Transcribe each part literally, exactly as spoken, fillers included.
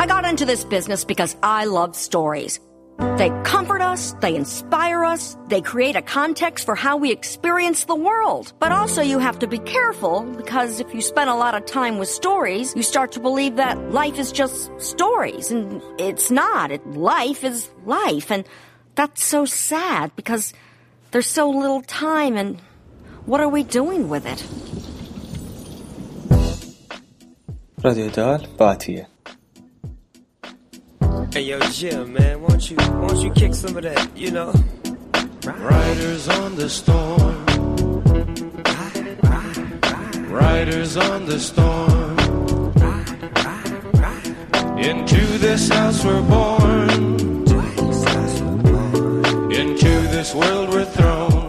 I got into this business because I love stories. They comfort us, they inspire us, they create a context for how we experience the world. But also you have to be careful, because if you spend a lot of time with stories, you start to believe that life is just stories, and it's not. It, life is life, and that's so sad, because there's so little time, and what are we doing with it? رادیو دال با عطیه. Hey yo, Jim, man, why don't you, why don't you kick some of that, you know? Riders on the storm. Riders on the storm. Into this house we're born. Into this world we're thrown.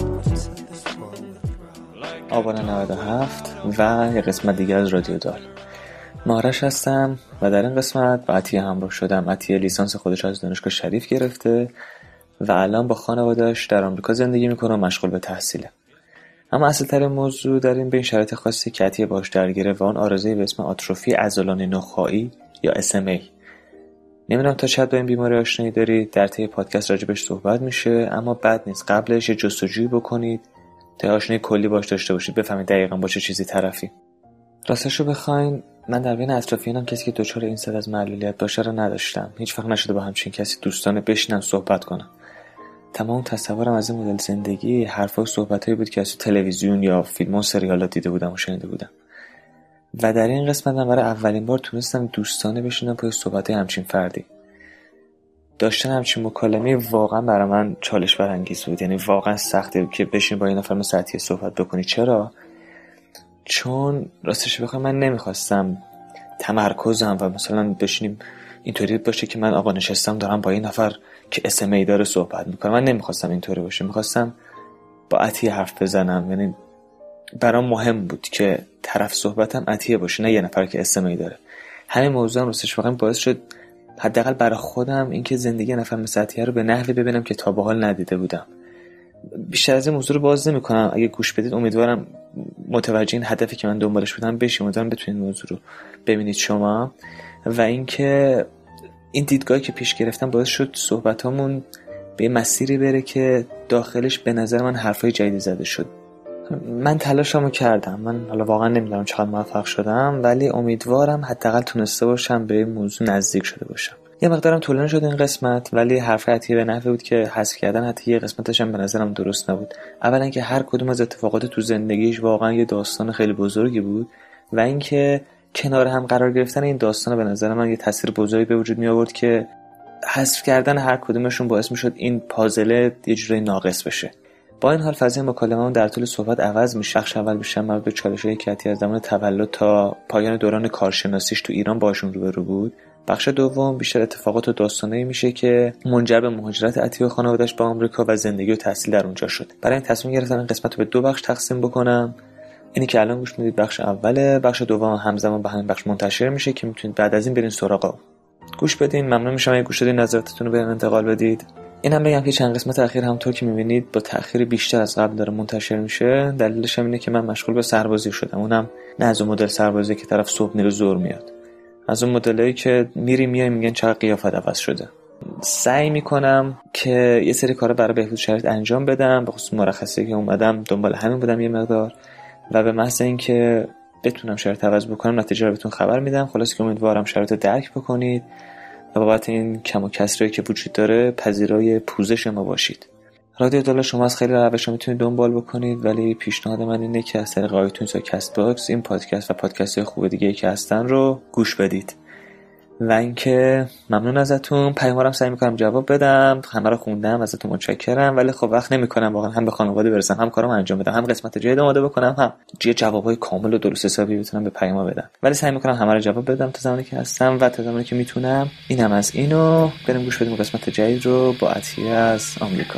آبان نود و هفت و یه قسمت دیگه از رادیو دال. مارش هستم و در این قسمت با عطیه همراه شدم. عطیه لیسانس خودش از دانشگاه شریف گرفته و الان با خانواده‌اش در آمریکا زندگی میکنه و مشغول به تحصیله. اما اصل ترین موضوع در این به این شرایط خاصی که عطیه باهاش درگیره و اون آرزوی به اسم آتروفی عضلانی نخاعی یا اس ام ای. نمیدونم تا چقدر با این بیماری آشنایی دارید، در طی پادکست راجبش صحبت میشه، اما بد نیست قبلش یه جستجویی بکنید تا آشنایی کلی باهاش داشته باشید، بفهمید دقیقاً با چه چیزی طرفی. راستشو بخواین من در بین اطرافیانم کسی که دچار این سر از معلولیت باشه رو نداشتم. هیچ وقت نشده با همچین کسی دوستانه بشینم صحبت کنم. تمام تصورم از این مدل زندگی حرفا و صحبتایی بود که از تلویزیون یا فیلم و سریالات دیده بودم و شنیده بودم. و در این قسمت من برای اولین بار تونستم دوستانه بشینم پای صحبتای همچین فردی. داشتن همچین مکالمه واقعا برای من چالش برانگیز بود. یعنی واقعا سخته بود که بشین با این نفر مثل عطیه صحبت بکنی. چرا؟ چون راستش بخوام من نمیخواستم تمرکزم و مثلا بشینیم اینطوری باشه که من آقا نشستم دارم با این نفر که اس ام ای داره صحبت میکنم. من نمیخواستم اینطوری باشه. میخواستم با عطیه حرف بزنم. یعنی برام مهم بود که طرف صحبتم عطیه باشه، نه یه نفر که اس ام ای داره. همین موضوع هم راستش بخوام باعث شد حداقل برای خودم اینکه زندگی نفر مثل عطیه رو به نحوی ببینم که تا به حال ندیده بودم. بیشتر از این موضوع رو باز نمی‌کنم. اگه گوش بدید امیدوارم متوجه این هدفی که من دنبالش بودم بشید. امیدوارم بتونید موضوع رو ببینید شما. و اینکه این دیدگاهی که پیش گرفتم باعث شد صحبتامون به مسیری بره که داخلش به نظر من حرفای جدیدی زده شد. من تلاشمو کردم. من حالا واقعا نمیدونم چقدر موفق شدم، ولی امیدوارم حداقل تونسته باشم به این موضوع نزدیک شده باشم. یه مقدارم طولانی شد این قسمت، ولی حرف عطیه به نحوی بود که حذف کردن حتی یه قسمتش هم به نظرم درست نبود. اولا که هر کدوم از اتفاقات تو زندگیش واقعا یه داستان خیلی بزرگی بود و اینکه کنار هم قرار گرفتن این داستان به نظر من یه تاثیر بزرگی به وجود می آورد که حذف کردن هر کدومشون باعث می شد این پازل یه جوری ناقص بشه. با این حال فضای مکالمه‌مون در طول صحبت عوض میشه. بخش اول بیشتر مربوط به چالش‌های که عطیه از زمان تولد تا پایان دوران کارشناسیش تو ایران باشون روبرو بود. بخش دوم بیشتر اتفاقات و داستانایی میشه که منجر به مهاجرت عطیه و خانواده‌اش به آمریکا و زندگی و تحصیل در اونجا شد. برای این تصمیم گرفتم این قسمت رو به دو بخش تقسیم بکنم. اینی که الان گوش میدید بخش اوله، بخش دوم همزمان به همین بخش منتشر میشه که میتونید بعد از این برین سراغ گوش بدین. ممنون میشم اگه گوش دادین نظراتتون رو بهم انتقال بدید. اینم بگم که چند قسمت اخیر همونطور که میبینید با تأخیر بیشتر از قبل داره منتشر میشه. دلیلش هم اینه که من مشغول به سربازی شدم. اونم نه از اون مدل سربازی که طرف صبح میره ظهر میاد، از اون مدلایی که میری میای میگن چقدر قیافت عوض شده. سعی میکنم که یه سری کارا برای بهبود شرایط انجام بدم. به خصوص مرخصی که اومدم دنبال همین بودم یه مقدار، و به محض اینکه بتونم شرایط عوض بکنم نتیجه رو بهتون خبر میدم. خلاص که امیدوارم شرایط رو درک بکنید و بابت این کم و کسری که وجود داره پذیرای پوزش ما باشید. رادیو دال شما از خیلی روش‌ها میتونید دنبال بکنید، ولی پیشنهاد من اینه که از طریق آیتونز یا کست باکس این پادکست و پادکست‌های خوب دیگه‌ای که هستن رو گوش بدید. و اینکه ممنون ازتون. پیام‌ها رو سعی می‌کنم جواب بدم، همه رو خوندم، ازتون متشکرم، ولی خب وقت نمی‌کنم واقعا هم به خانواده برسم، هم کارم انجام بدم، هم قسمت جدید آماده بکنم، هم یه جوابای کامل و درست حسابی بتونم به پیام‌ها بدم. ولی سعی می‌کنم همه رو جواب بدم تا زمانی که هستم و تا زمانی که میتونم. اینم از اینو. بریم گوش بدیم قسمت جدید رو با عطیه از آمریکا.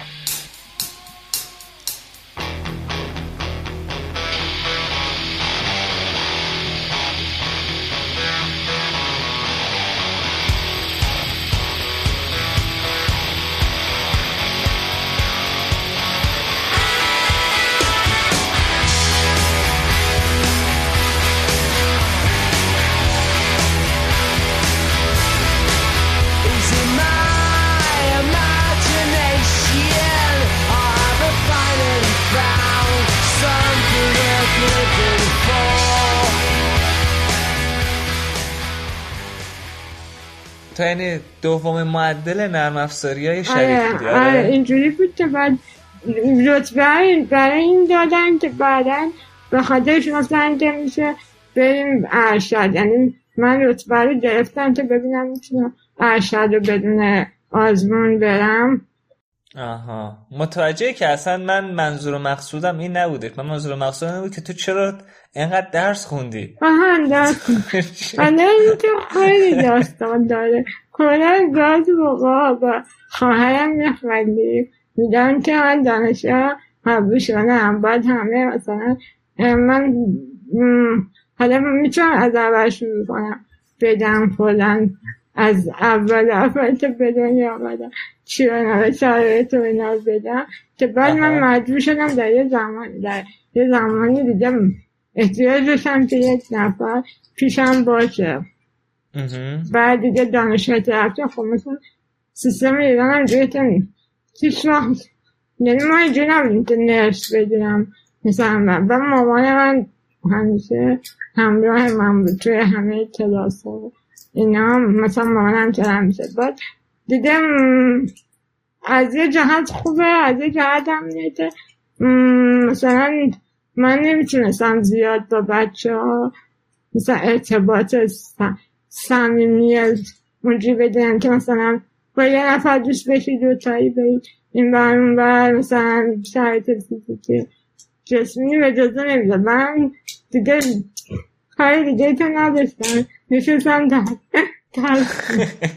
تو یعنی دوم معدل نرم افزاریای شریف بودی؟ آره, آره اینجوری بود که بعد رتبه برای این دادن که بعدن به خاطرش مثلا که میشه بریم ارشد. یعنی من رتبه رو گرفتم که ببینم میتونم ارشد رو بدون آزمون برم. آها متوجهه که اصلا من منظور و مقصودم این نبوده. من منظور و مقصودم این بود که تو چرا اینقدر درس خوندی. آها درس خوندی. این که خیلی داستان داره. کلا گاز بقا با خواهرم میخوندیم میدم که من دانشگاه قبول شدم. بعد همه مثلا من حالا میتونم از اول شروع کنم بدم کلا از اول اول که به دنیا آمدم چی رو نوه شرایط رو اینا بدم که بعد من مجبور شدم در یه زمان در یه زمانی دیدم احتیاج داشتم که یک نفر پیشم باشه. بعد دیگه دانشگاه رفتم. خب مثلا سیستم ایران هم جوی تنی هیچ وقت یعنی ما اینجوری نبودیم که نرس بگیرم مثلا من و مامان من همیشه همراه من بود توی همه کلاس ها اینا. مثلا مامانم چرا همیشه بود دیگه از یه جهت خوبه از یه جهت هم نیده. مثلا من نمیتونستم زیاد با بچه ها مثلا ارتباط صمیمی اونجوری بدیم که مثلا با یه نفر دوست بشید و تایی برید این بر اون بر مثلا شرایط فیزیکی جسمی به جزا نمیده. من دیگه کاری دیگه تا نداشتم نشستم درست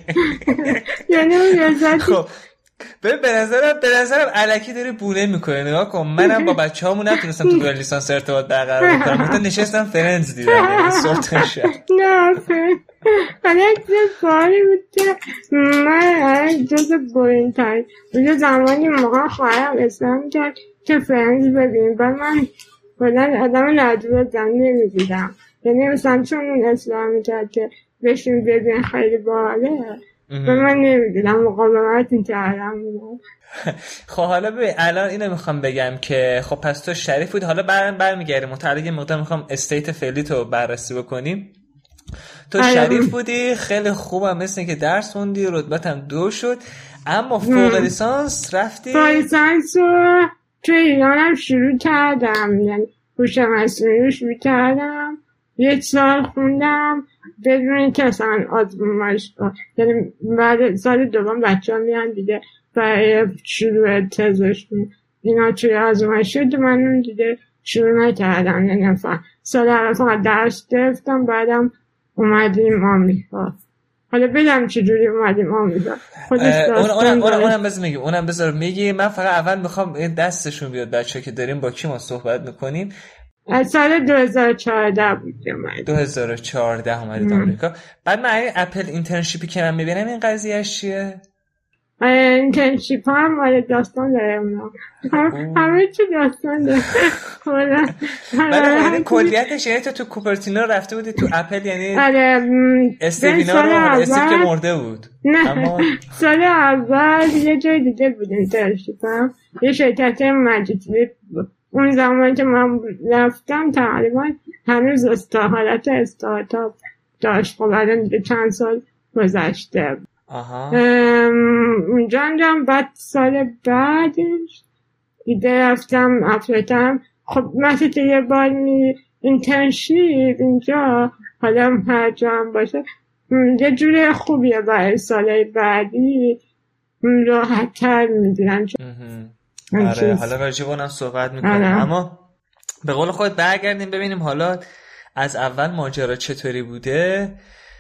یعنی اون لذتی. به نظرم به نظرم الکی داری بونه میکنه. نگاه کن منم با بچه هامون نتونستم تو لیسانس ارتباط برقرار کنم. مثلا نشستم فرندز دیدم صبح شب. نه فرندز حالا یه سوالی بود که من جز بورین تایی اونجا زمانی موقع خواهرم اسلام کرد که فرندز ببینیم و من بودن آدم لجوه زن نمیدیدم. یعنی مثلا چون اون اسلام کرد که بشین ببین خیلی باحاله و من نمیدونم مقاومت کردم. خب حالا ببین الان اینو میخوام بگم که خب پس تو شریف بود. حالا برم برمیگردیم متعلق یه مقدار میخوام استیت فعلی تو بررسی بکنیم. تو شریف بودی خیلی خوبم مثل که درس خوندی رتبت هم دو شد اما فوق لیسانس رفتی. فوق لیسانس رو تو ایران هم شروع کردم. یعنی هوش مصنوعی رو شروع کردم یک سال خوندم بدون اینکه اصلا آزمونش کنم. یعنی بعد سال دوم بچه ها میان دیگه برای شروع تزشون اینا توی آزمونش شد من اون دیگه شروع نکردم. یعنی سال اول فقط درس گرفتم بعدم اومدیم آمریکا. حالا بدم چجوری اومدیم آمریکا خودش اونم اونم بذار میگی اونم بذار میگی من فقط اول میخوام این دستشون بیاد بچه که داریم با کی ما صحبت میکنیم. از سال دو هزار و چهارده بود اومد. دو هزار و چهارده اومدید آمریکا. بعد من این اپل اینترنشیپی که من میبینم این قضیهش چیه؟ اینترنشیپ هم مال داستان داره اونا همه چی داستان داره. ولی کلیتش یعنی تو تو کوپرتینو رفته بودی تو اپل یعنی استیوینا رو استیو که مرده بود. نه سال اول یه جای دیگه بود اینترنشیپ هم یه شرکت مجیدلی بود. اون زمان که من رفتم تقریبا هنوز استا حالت استارتاپ داشت. خب الان دیگه چند سال گذشته. آها اونجا انجام بعد سال بعدش دیگه رفتم افراتم. خب مثل که یه بار می اینترنشیپ اینجا حالا هر جا هم باشه یه جوری خوبیه برای سال بعدی راحت تر میدونن. آره حالا راجب اونم صحبت میکنیم اما به قول خود برگردیم ببینیم حالا از اول ماجرا چطوری بوده.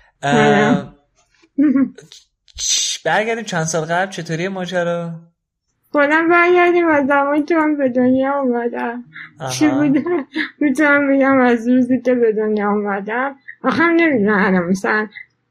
برگردیم چند سال قبل چطوری ماجرا؟ خودم برگردیم از زمانی که من به دنیا اومدم. چی بوده؟ میتونم بگم از روزی که به دنیا اومدم آخه هم نمیدونم مثلا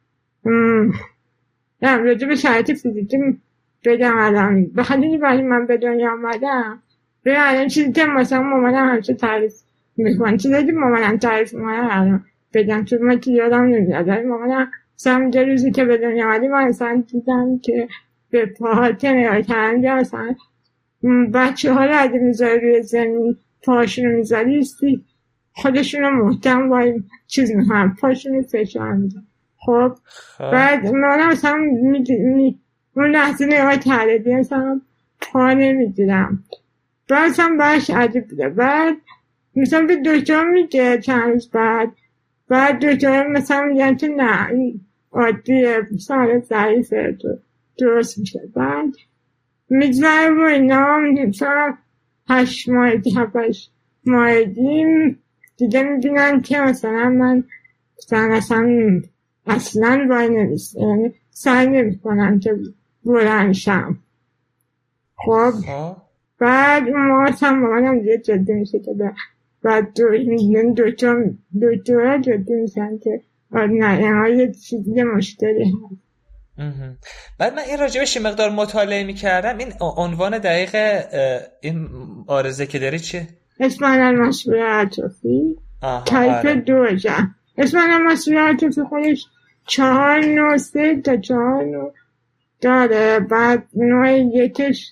نه راجب شرایط فیزیکی بگم الان بخاطر وقتی من به دنیا آمدم بگم الان چیزی که مثلا مامانم همیشه تعریف میکنه چیزی که مامانم تعریف میکنه الان بگم چون من که یادم نمیاد. مامانم مثلا یه روزی که به دنیا آمدی من مثلا دیدم که به پاهات نگاه کردم مثلا بچه ها رو اگه میذاری روی زمین پاهاشون رو میذاری خودشون رو محکم باید چیز میکنم پاهاشون رو فشار میدن خب بعد من مثلا می می اون لحظه نگاه تردیدی مثلا پا نمیدیدم بعد مثلا باش عجیب بوده. بعد مثلا به دکتر میگه چند روز بعد بعد دکتر مثلا میگن که نه این عادیه سال ضعیفه تو درست میشه. بعد میگذاره و اینا مثلا هشت ماهگی هفتش ماهگیم دیگه میبینن که مثلا من مثلا اصلا اصلا وای نمیست یعنی سعی نمی کنم که بلند شم. خب بعد اون موقع هم مامانم دیگه جدی میشه که بعد دکتر دکتر جدی میشن که نه اینها یه چیزی مشکلی هست. بعد من این راجبش مقدار مطالعه میکردم. این عنوان دقیق این آرزه که داری چیه؟ اسپانال ماسکولار اتروفی تایپ دو جا. اسپانال ماسکولار اتروفی خودش چهار نوع سه تا چهار نوع داره. بعد نوع یکش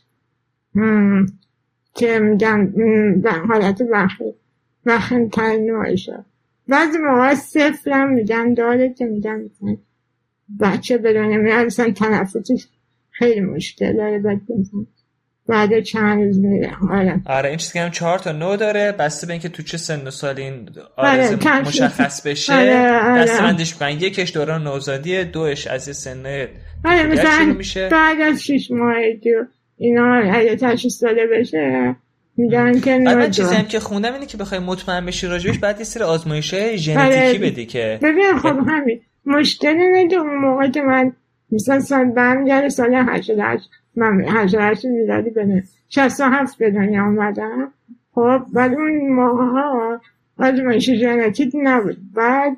که میگن حالت وخیم وخیم ترین نوعشه. بعضی موقع صفر هم میگن داره که میگن میگن بچه بدونه میاد مثلا تنفسش خیلی مشکل داره بعد مثلا بعد چند روز میره. آره آره این چیزی که هم چهار تا نوع داره بسته به اینکه تو چه سن و سال این آرزه آره، مشخص بشه. آره، آره. دستبندیش میکنن. یکش دوران نوزادیه، دوش از سن آره مثلا بعد از شش ماهگی اینا اگه تشخیص داده بشه میگن که بعد من چیزی هم که خوندم اینه که بخوای مطمئن بشی راجبش بعد یه سری آزمایش‌های ژنتیکی آره. بدی که ببین خب همین مشکلی اینه اون موقع که من مثلا سال برمیگرده سال هشتاد و هشت من هشتاد و هشت میلادی بده شصت و هفت به دنیا آمدم. خب بعد اون موقع ها آزمایش ژنتیک نبود. بعد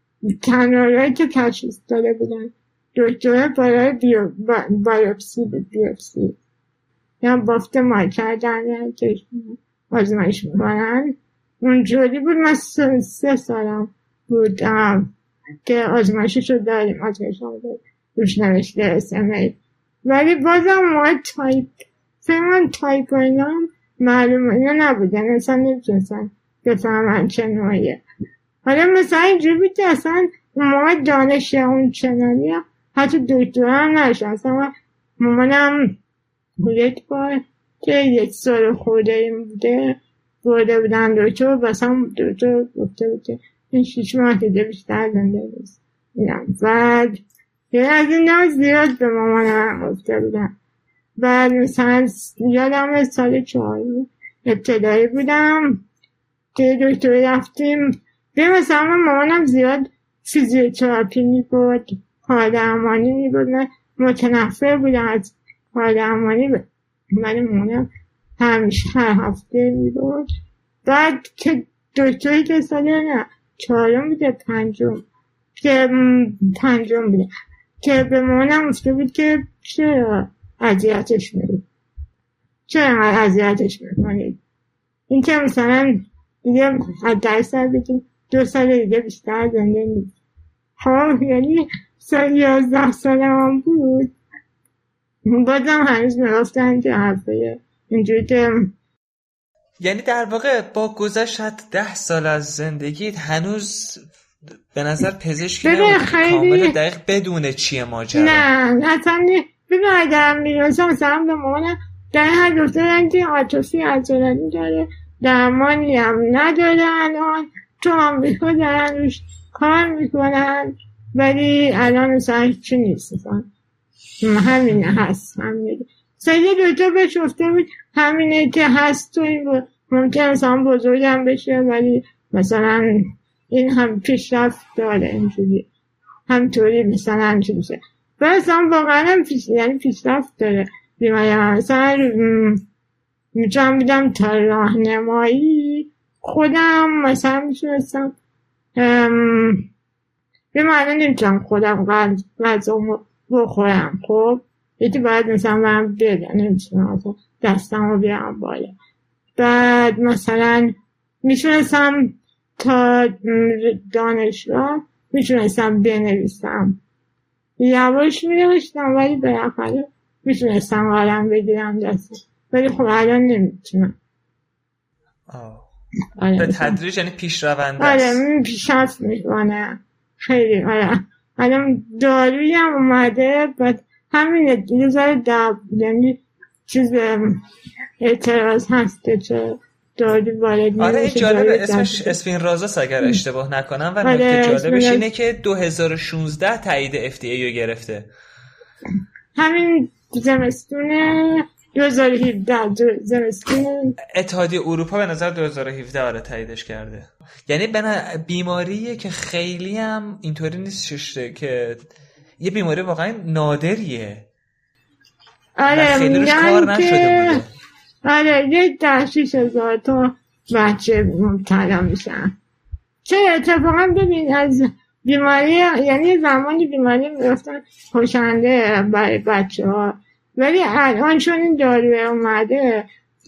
تنهایی که تشخیص داده بودن دکتر برای بیو بایوپسی بود بیوپسی یا بافت مای کردن یا که آزمایش میکنن اونجوری بود. من سه, سه سالم بود که آزمایشش رو داریم آزمایش رو داریم روش نوشته اس ام ای ولی بازم ما تایپ فهمان تایپ و اینا معلومه اینا نبودن اصلا نمیتونستن بفهمن چه نوعیه. حالا مثلا اینجوری بود که اصلا ما دانش اون چنانی حتی دکتر هم نشد. اصلا مامانم یک بار که یک سال خورده این بوده برده بودن دکتر بس هم دکتر گفته بود که این شیش ماه دیگه بیشتر زنده نیست. بعد یه از این نام زیاد به مامانم گفته بودن. بعد مثلا یادم سال چهار ابتدایی بودم که دکتر رفتیم به مثلا مامانم زیاد فیزیوتراپی میبود کار درمانی میبود. من متنفر بودم از کار درمانی من مامانم همیشه هر هفته میبود. بعد که دکتری که ساله نه چهارم بوده پنجم که پنجم بوده که به مامانم گفته بود که چرا اذیتش میکنید چرا اذیتش میکنید این که مثلا دیگه از ده سال بگیم دو سال دیگه بیشتر زنده نیست. خب یعنی سال یازده سال هم بود بازم هنوز میگفتن که حرفه اینجوری که یعنی در واقع با گذشت ده سال از زندگیت هنوز به نظر پزشکی نبود کامل دقیق بدونه چیه ماجرا. نه اصلا ببین اگر میرسم مثلا به مامانم در هر دکترن که آتروفی عضلانی داره درمانی هم نداره الان تو آمریکا دارن روش کار میکنن ولی الان مثلا چی نیست مثلا همینه هست همینه سایده دکتر بهش گفته بود همینه که هست تو این ممکن مثلا بزرگم بشه ولی مثلا این هم پیشرفت داره اینجوری همطوری مثلا همچه میشه بس هم واقعا هم پیش یعنی پیشرفت داره بیماری هم مثلا میتونم بیدم تا راهنمایی خودم مثلا میتونستم به معنی نمیتونم خودم غذا بخورم. خب یکی باید مثلا من بده نمیتونم مثلا دستم رو بیارم بالا. بعد مثلا میتونستم تا دانشگاه میتونستم بنویسم یواش می‌نوشتم ولی بالاخره میتونستم قلم بگیرم دستم ولی خب الان نمیتونم. به تدریج یعنی پیش رونده است. آره پیشرفت میکنه خیلی. آره الان دارویی هم اومده بعد همین یه ذره دب یعنی چیز اعتراض هست که چه دارو وارد آره این جالبه اسمش اسپینرازاس اگر اشتباه نکنم و آره نکته جالبش اینه که دو هزار و شانزده تایید اف دی ای رو گرفته همین زمستون دو هزار و هفده زمستون اتحادیه اروپا به نظر دو هزار و هفده آره تاییدش کرده. یعنی بیماریه که خیلی هم اینطوری نیست که یه بیماری واقعا نادریه. آره خیلی روش کار نشده بوده. آره یه ده شیش هزار تا بچه مبتلا میشن. چه اتفاقا ببین از بیماری یعنی زمانی بیماری میفتن خوشنده برای بچه ها ولی الان چون این داروی اومده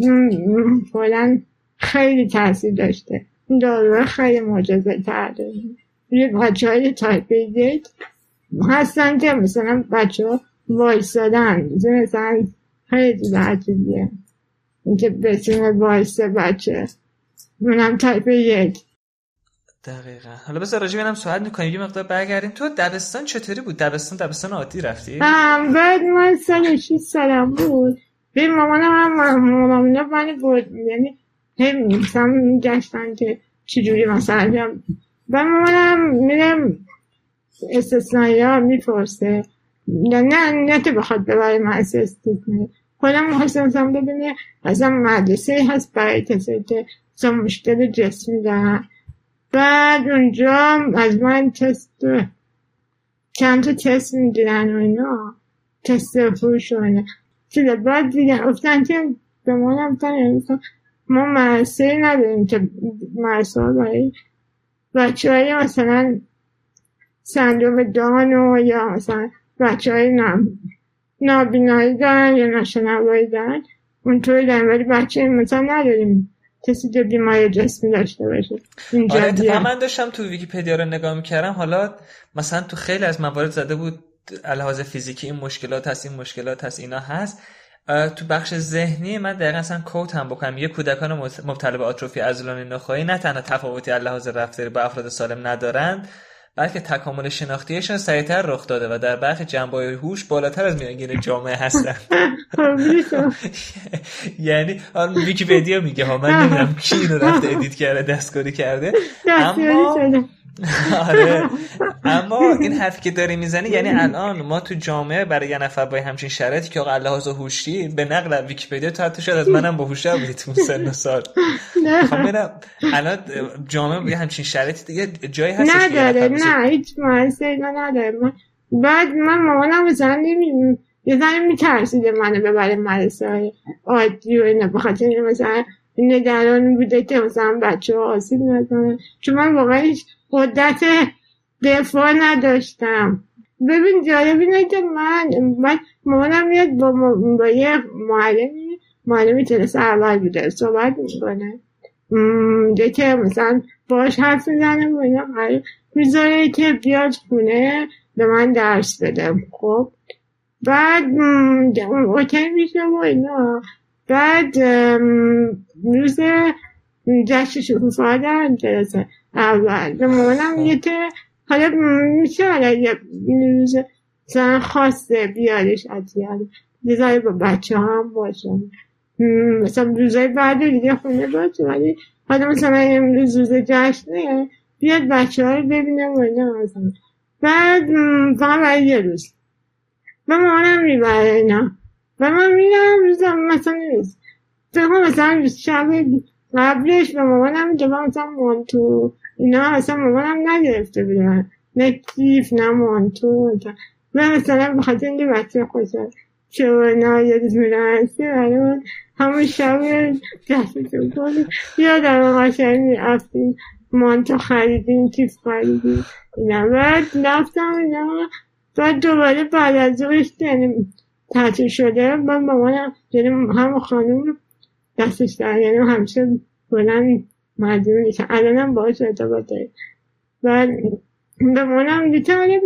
فعلا خیلی تاثیر داشته. این داروی خیلی معجزه کرده. یه بچه های تایپ یک هستن که مثلا بچه ها وایستادن مثلا خیلی عجیبیه اینکه بتونه وایسته بچه منم تایپ یک. دقیقا. حالا بذار راجع ببینم سوال می‌کنیم یه مقدار برگردیم. تو دبستان چطوری بود؟ دبستان دبستان عادی رفتی؟ ام بعد من سال شش سالم بود. به مامانم هم مامانم من بود یعنی هم مثلا میگشتن که چجوری مثلا بیام و مامانم میرم استثنایی ها میپرسه نه نه که بخواد ببره من استثنایی خودم محسنم ببینه اصلا مدرسه هست برای کسی که مثلا مشکل جسمی دارن. بعد اونجا از من تست چند تا تست میگیرن و اینا تست فروش و اینا چیزه. بعد دیگه افتن که به مانم تنه ما مرسه نداریم که مرسه ها برای بچه های مثلا سندروم دان و یا مثلا بچه های نابینایی دارن یا ناشنوایی دارن اونطوری دارن ولی بچه مثلا نداریم کسی که بیماری جسمی داشته باشه. آره اتفاقا من داشتم تو ویکی‌پدیا رو نگاه میکردم حالا مثلا تو خیلی از موارد زده بود لحاظ فیزیکی این مشکلات هست این مشکلات هست اینا هست. تو بخش ذهنی من دقیقاً مثلا کوت هم بکنم یه کودکان مبتلا به آتروفی عضلانی نخاعی نه تنها تفاوتی از لحاظ رفتاری با افراد سالم ندارند بلکه تکامل شناختیشون سریعتر رخ داده و در برخی جنبه‌های هوش بالاتر از میانگین جامعه هستن. یعنی آن ویکی‌پدیا میگه ها من نمیدونم کی اینو رفته ادیت کرده دستکاری کرده اما آره اما این حرفی که داری میزنی یعنی الان ما تو جامعه برای یه نفر با همچین شرایطی که آقا لحاظ هوشی به نقل ویکی‌پدیا تا حتی شاید از منم باهوش‌تر بودی تو سن و سال خب الان جامعه با همچین شرایطی دیگه جایی هستش نداره نه هیچ معنی نداره. بعد من مامانم مثلا نمیدونم یه زنی میترسیده منو ببره مدرسه های عادی و اینا بخاطر اینه مثلا نگران بوده که مثلا بچه ها آسیب نزنن چون من واقعا هیچ قدرت دفاع نداشتم. ببین جالب اینه که من من مامانم میاد با, م... با یه معلمی معلمی کلاس اول بوده صحبت میکنه ده که مثلا باش حرف میزنه و اینا میذاره که بیاد خونه به من درس بدم. خب بعد اوکی میشه و اینا. بعد روز جشن شکوفا در کلاس اول به مامانم میگه که حالا میشه حالا یه روز مثلا خواسته بیادش اتیار یه ذاره با بچه هم باشن مثلا روزای بعد دیگه خونه باشه ولی حالا مثلا امروز روز جشنه بیاد بچه ها رو ببینم و اینا مثلا. بعد فقط برای یه روز و مامانم میبره اینا و من میرم روزم مثلا روز فقط مثلا شب قبلش به مامانم میگه مثلا مانتو اینا اصلا مامانم نگرفته بودن نه کیف نه مانتو و مثلا بخاطر اینکه بچه خوشن چه اینا یه روز میرنسته برای من همون شب جشن شکوفا یادم قشنگ میرفتیم مانتو خریدیم کیف خریدیم اینا. بعد رفتم اینا بعد دوباره بعد از ظهرش یعنی تعطیل شده من مامانم یعنی هم خانم دستش داره یعنی همیشه بلند مجبور نیستم الانم باهاش ارتباط داره. بعد به مامانم دیگه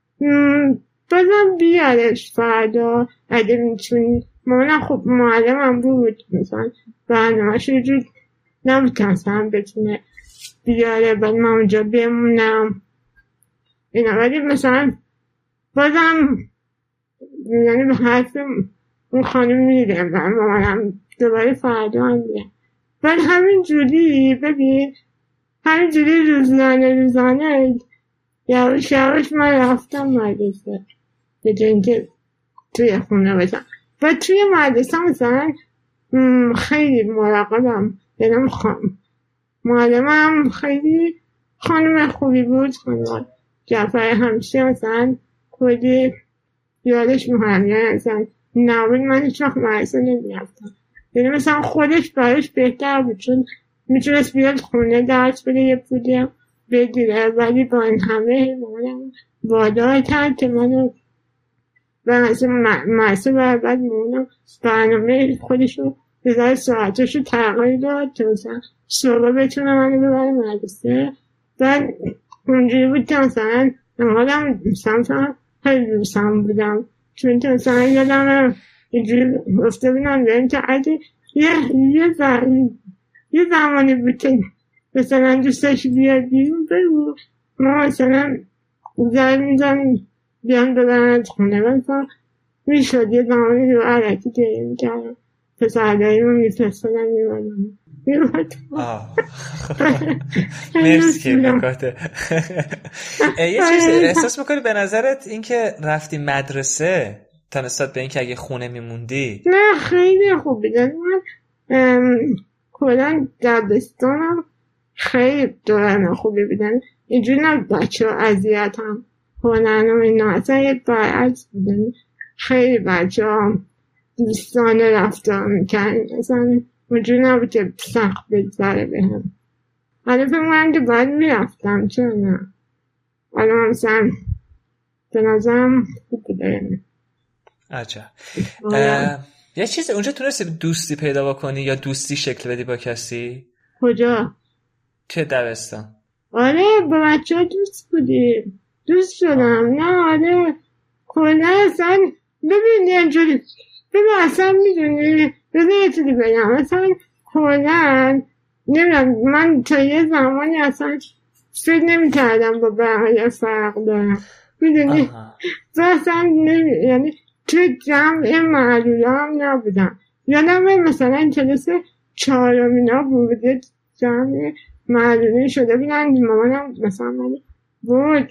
بازم بیارش فردا اگه میتونی. مامانم خب معلمم بود مثلا برنامه‌ش رو جور نمیتونستم بتونه بیاره بعد من اونجا بمونم اینا، ولی مثلا بازم یعنی به حرف اون خانم میدم و مامانم دوباره فردا هم میدم. ولی همین جوری ببین همین جوری روزانه روزانه یواش یواش من رفتم مدرسه به جنگه توی خونه باشم و توی مدرسه مثلا خیلی مراقبم. یعنی خانم معلمم خیلی خانم خوبی بود، خانم جعفر همیشه مثلا کلی یادش مهم، یعنی مثلا نبود من هیچ وقت مدرسه نمیرفتم. یعنی مثلا خودش براش بهتر بود چون میتونست بیاد خونه درس بده یه پولی بگیره، ولی با این همه مامانم وادار کرد که منو و مثلا مرسه و بعد مامانم برنامه خودشو بذاره ساعتشو تغییر داد که مثلا صبح بتونه منو ببره مدرسه. بعد اونجوری بود که مثلا انقدرم مثلا خیلی دوستم بودم چون که مثلا یادم اینجوری گفته بودم داریم که اگه یه یه زمانی یه زمانی بود که مثلا دوستش بیاد بیرون بگو ما مثلا زر میزنیم بیان ببرند خونه مثلا میشد. یه زمانی رو علکی گریه میکردم پسرداری رو میفرستادم میبادم مرسی که نکاته. یه چیز احساس میکنی به نظرت این که رفتی مدرسه تا نسبت به این که اگه خونه میموندی؟ نه خیلی خوب بیدن. من کلن دبستانم خیلی دوران خوبی بیدن. اینجوری نبود بچه ها اذیت هم کنن و اینا، اصلا یک برعکس بودن. خیلی بچه ها دوستانه رفتار میکنن، اصلا اونجوری نبود که سخت بگذاره به هم. حالا فهمم که باید میرفتم، چرا نه؟ حالا مثلا به نظرم خوب بوده. عجب. یه چیز اونجا تونستی دوستی پیدا بکنی یا دوستی شکل بدی با کسی؟ کجا؟ که دبستان. آره با بچه ها دوست بودیم، دوست شدم. نه آره کلا اصلا ببین اینجوری ببین اصلا میدونی ببین یه چیزی بگم اصلا کلا نمیدونم من تا یه زمانی اصلا فکر نمی کردم با بقیه فرق دارم میدونی تو اصلا نمی یعنی توی جمع معلوله هم نبودم. یادم مثلا کلاس چهارمینا بوده جمع معلوله شده بودن مامانم مثلا من بود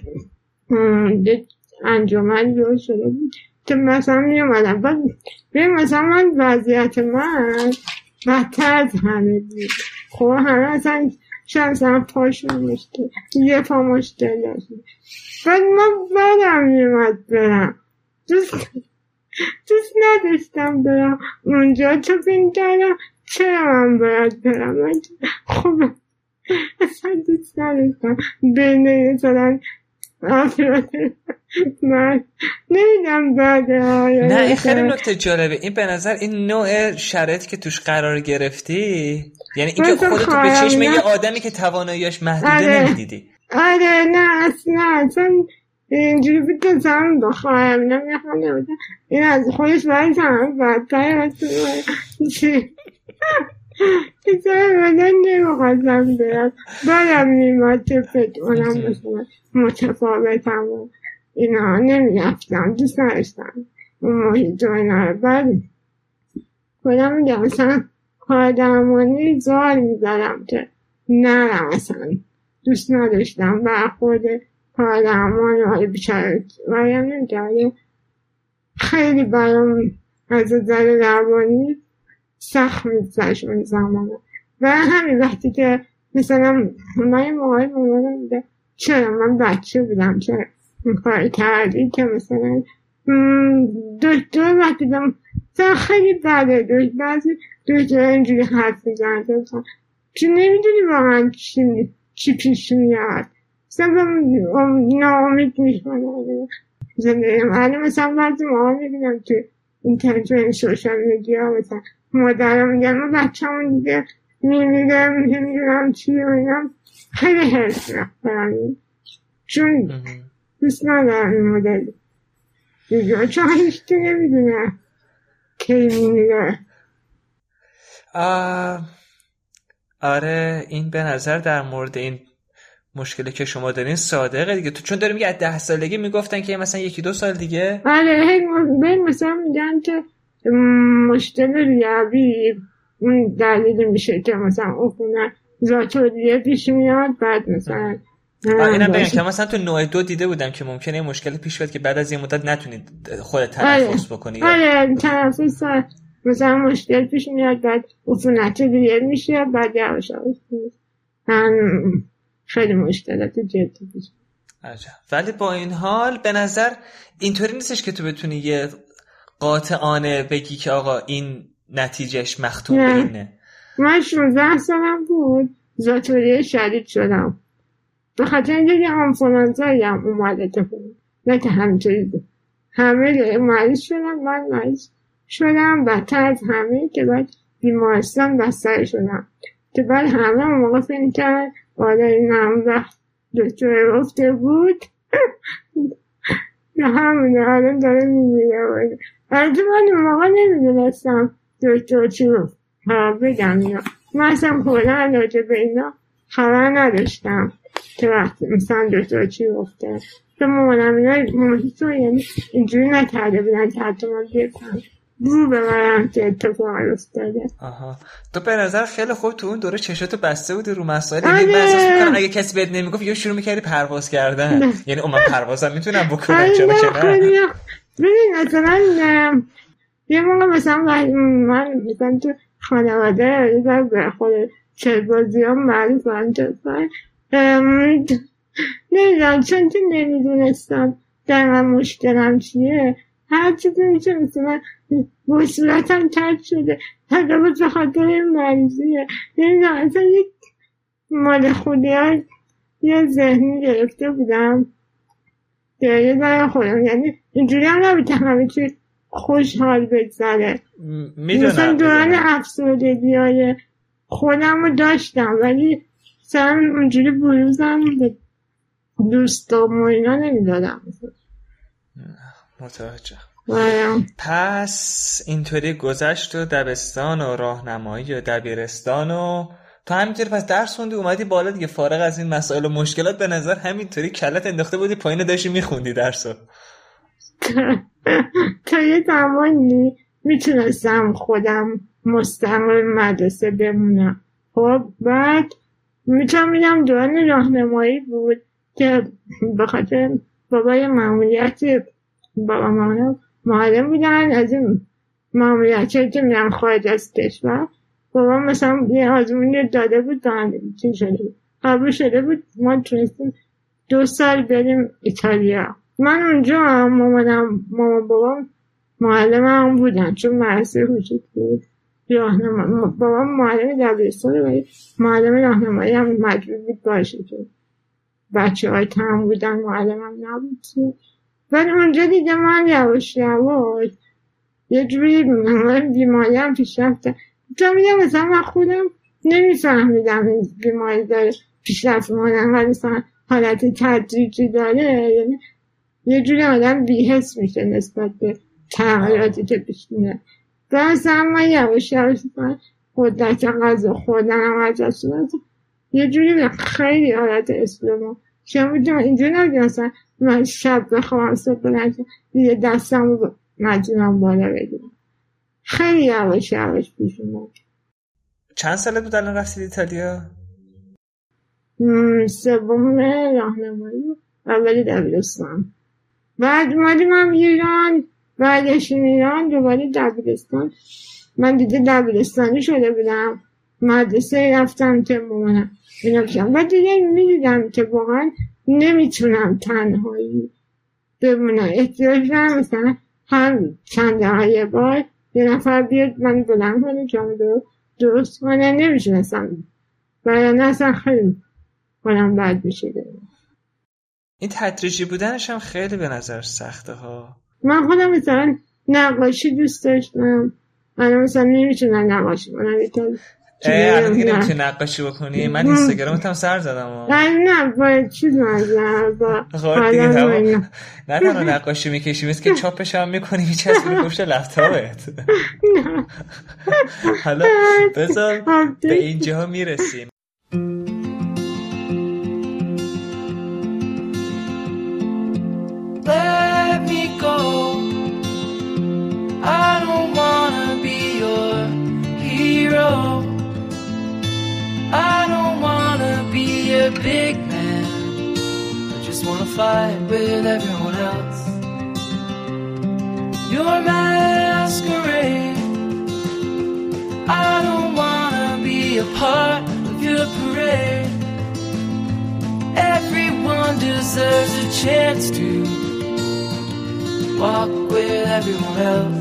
انجمن رو شده بود که مثلا می اومدم بعد ببین مثلا من وضعیت من بدتر از همه بود. خب همه اصلا شاید مثلا پاشون مشکل یه پا مشکل داشت. بعد من بعدم می اومد برم دوست دوست نداشتم برم اونجا چون فکر کردم چرا من باید برم من خب اصلا دوست نداشتم بینه مثلا آفراد من نمیدم بعده های نه این خیلی نکته جالبه. این به نظر این نوع شرایطی که توش قرار گرفتی یعنی اینکه خودتو به چشم یه آدمی که تواناییش محدوده آره. نمیدیدی. آره نه اصلا اصلا اینجوری بود که زمان با خواهم نمیخوام نمیدم این از خودش باید زمان بدتر از چی که زمان بدن نمیخواستم برد بعدم نیماد که فکر اونم مثلا متفاوتم و اینا نمیرفتم دوست نداشتم اون محیط و اینا رو. بعد خودم میگم مثلا کار درمانی زار میزدم که نرم اصلا دوست نداشتم برخورد کار درمانی های بیچاره ویم نمیگرده خیلی برام از نظر روانی سخت میگذشت اون زمانه. و همین وقتی که مثلا من موقعی مامانم میده چرا من بچه بودم چرا این کار کردی که مثلا دکتر وقتی دم خیلی بده دوست بعضی دکتر اینجوری حرف میزنده چون نمیدونی واقعا چی, چی پیش میاد مثلا ناامید میشونه زندگیم. الان مثلا بعضی موقع میبینم که اینترنت و این سوشال میدیا مثلا مادرم میگن ما بچه همون دیگه میمیدم میمیدم چی و اینم خیلی حرف رفتم چون دوست ندارم این مدل دیگه چون هیچ که نمیدونه کی میمیده. آره این به نظر در مورد این مشکلی که شما دارین صادقه دیگه. تو چون داری میگه از ده سالگی میگفتن که مثلا یکی دو سال دیگه آره هی مثلا میگن که مشکل ریوی اون دلیل میشه که مثلا عفونت ذات‌الریه پیش میاد. بعد مثلا اینم بگم که مثلا تو نوع دو دیده بودم که ممکنه این مشکل پیش بیاد که بعد از یه مدت نتونید خودت تنفس بکنی. آره تنفس مثلا مشکل پیش میاد، بعد عفونت ریه میشه، بعد یواش یواش هم خیلی مشکلات جدی پیش. عجب. ولی با این حال به نظر اینطوری نیستش که تو بتونی یه قاطعانه بگی که آقا این نتیجهش مختوم به اینه. من شانزده سالم بود ذات‌الریه شدید شدم به خاطر اینکه یه آنفولانزایی هم اومده تو بود، نه که همینطوری بود. همه مریض شدم، من مریض شدم بدتر از همه که بعد بیمارستان بستر شدم که بعد همه اون موقع فکر کرد آره این هم وقت دکتر گفته بود همونه الان داره میمیره. البته من اون موقع نمیدونستم دکتر چی گفت بگم اینا، من اصلا کلا راجع به اینا خبر نداشتم که وقتی مثلا دکتر چی گفته. تو مامانم اینا محیط رو یعنی اینجوری نکرده بودن که حتی من بفهم برو ببرم که اتفاق افتاده. آها تو به نظر خیلی خوب تو اون دوره چشاتو بسته بودی رو مسائل. یعنی من احساس می‌کنم اگه کسی بهت نمیگفت یا شروع می‌کردی پرواز کردن نه. یعنی اون من پروازم میتونم بکنم چرا که نه. ببین مثلا یه موقع مثلا من مثلا تو خانواده یه به خود چلبازی ها معروف هم جفتن نمیدونم چون که نمیدونستم در من مشکلم چیه هر چیزی میشه مثلا وصولتم ترد شده حتی بود به خاطر این مریضیه. نمیدونم اصلا یک مال خودی ها یه ذهنی گرفته بودم که یه در خودم یعنی اینجوری هم نبیدم همه چی خوشحال بگذاره. مثلا دوران افسردگی های خودم رو داشتم ولی سرم اونجوری بروزم به دوستام و اینا نمیدادم. متوجه. بایم. پس اینطوری گذشت و دبستان و راهنمایی و دبیرستان و تو همینطوری پس درس خوندی اومدی بالا دیگه، فارغ از این مسائل و مشکلات به نظر همینطوری کلت انداخته بودی پایین داشتی میخوندی درسو. تا یه زمانی میتونستم خودم مستقل مدرسه بمونم. خب بعد میتونم میدم دوران راهنمایی بود که بخاطر بابای ماموریت بابا مامانم معلم بودن، از این ماموریت که میرم خارج از کشور بابا مثلا یه آزمونی داده بود چی شده بود قبول شده بود ما تونستیم دو سال بریم ایتالیا. من اونجا هم مامانم مامان بابام معلم هم بودن چون مدرسه وجود بود راهنمایی. بابام معلم دبیرستان ولی معلم راهنمایی هم مجبور بود باشه که بچه های تم بودن معلم هم نبود. ولی اونجا دیگه من یواش یواش یه جوری بیماری هم پیش رفته تا میدم مثلا من خودم نمیفهمیدم این بیماری داره پیش رفت مانم ولی مثلا حالت تدریجی داره، یعنی یه جوری آدم بی‌حس میشه نسبت به تغییراتی که پیش میاد. مثلا من یواش یواش قدرت غذا خوردن هم از اصلا یه جوری خیلی حالت اسلوما شما میدونم اینجوری نگه مثلا من شب بخوام صبح بلند یه دستم رو مجونم بالا بگیرم. خیلی یواش یواش پیش اومد. چند ساله بود الان رفتید ایتالیا؟ سوم راهنمایی اولی دبیرستان. بعد اومدیم هم ایران برگشتیم ایران دوباره دبیرستان. من دیگه دبیرستانی شده بودم مدرسه رفتم که مامانم اینا بشم و دیگه میدیدم که واقعا نمیتونم تنهایی بمونم. احتیاج دارم مثلا هم چند دقیقه یه بار یه نفر بیاد من بلند کنه جامعه درست درست کنه نمیتونستم برای اصلا خیلی کنم بد میشه. این تدریجی بودنش هم خیلی به نظر سخته ها. من خودم مثلا نقاشی دوست داشتم من مثلا نمیتونم نقاشی کنم. الان دیگه نمیتونی نقاشی بکنی؟ من اینستاگرامت هم سر زدم. نه نه باید چیز نزدم با حالا نه نه نقاشی میکشی مثل که چاپش هم میکنی هیچ از میگه پشت لپتاپت. حالا بذار به اینجا میرسیم. fight with everyone else. Your masquerade, I don't wanna be a part of your parade. Everyone deserves a chance to walk with everyone else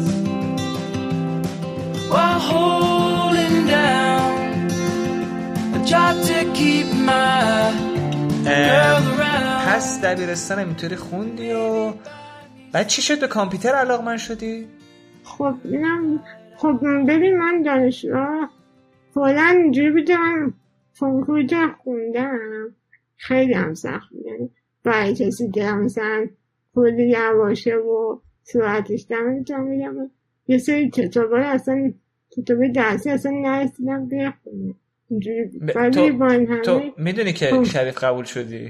while holding down a job to keep my girl around. پس دبیرستان اینطوری خوندی و بعد چی شد به کامپیوتر علاقمند شدی؟ خب اینم خب ببین من دانشگاه کلا اینجوری بودم کنکور خوندم خیلی هم سخت بود. برای کسی که مثلا کلی یواشه و سرعتش دم میتونم میگم یه سری کتابای اصلا کتابای درسی اصلا نرسیدم بخونم اینجوری ب... تو, تو میدونی که خب. شریف قبول شدی؟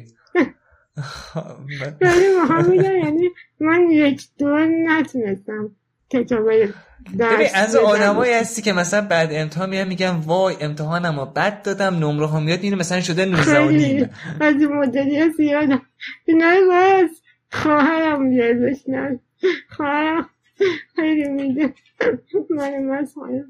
ولی واقعا میگم یعنی من یک دور نتونستم کتابای درس ببین از آدمایی هستی که مثلا بعد امتحان میان میگن وای امتحانمو بد دادم نمره ها میاد اینو مثلا شده نوزده و نیم از این مدلی هست یادم اینای باید خواهرم بیاد بشنم خواهرم خیلی میده من مسخرم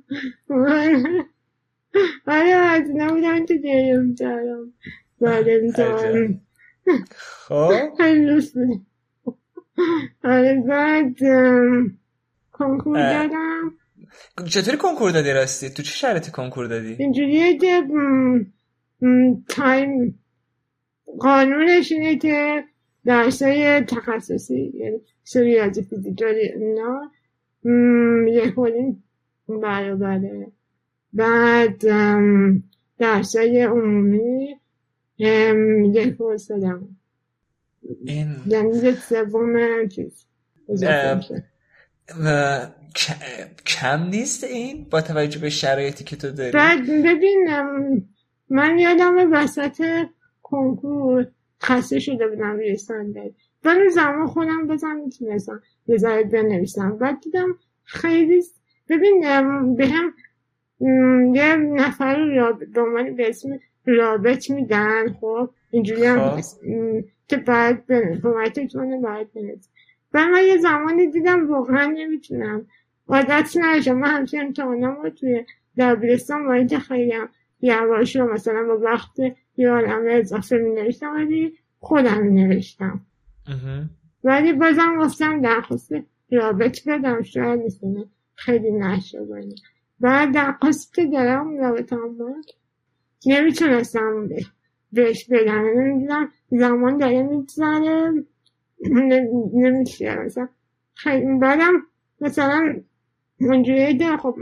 ولی از نبودم تو گریم کردم بعد امتحان خب خیلی لوس بودیم آره بعد کنکور دادم. چطوری کنکور دادی راستی؟ تو چه شرایطی کنکور دادی؟ اینجوریه که تایم قانونش اینه که درسای تخصصی یعنی ریاضی فیزیک اینا یه خودین برابره. بعد درسای عمومی یه فرص دادم این یعنی یک سوم چیز و کم نیست این با توجه به شرایطی که تو داری؟ بعد ببینم من یادم وسط کنکور خسته شده بودم روی صندلی و اون زمان خودم بازم میتونستم یه ذره بنویسم. بعد دیدم خیلی ببین به هم یه نفر به عنوان به اسم رابط میدن خب اینجوری هم که باید بنویسم کمکت کنه باید بنویسم. و من یه زمانی دیدم واقعا نمیتونم عادت نشم. من همچنین امتحانم رو توی دبیرستان باید خیلی یواش رو مثلا با وقت یه عالمه اضافه می نوشتم ولی خودم می نوشتم ولی بازم گفتم درخواست رابط بدم شاید میتونه خیلی نشه باید. بعد درخواست که دارم رابط هم باید نمیتونستم بهش بدم نمیدونم زمان داره میگذره نمیشه مثلا خیلی بعدم مثلا اونجوری ده خب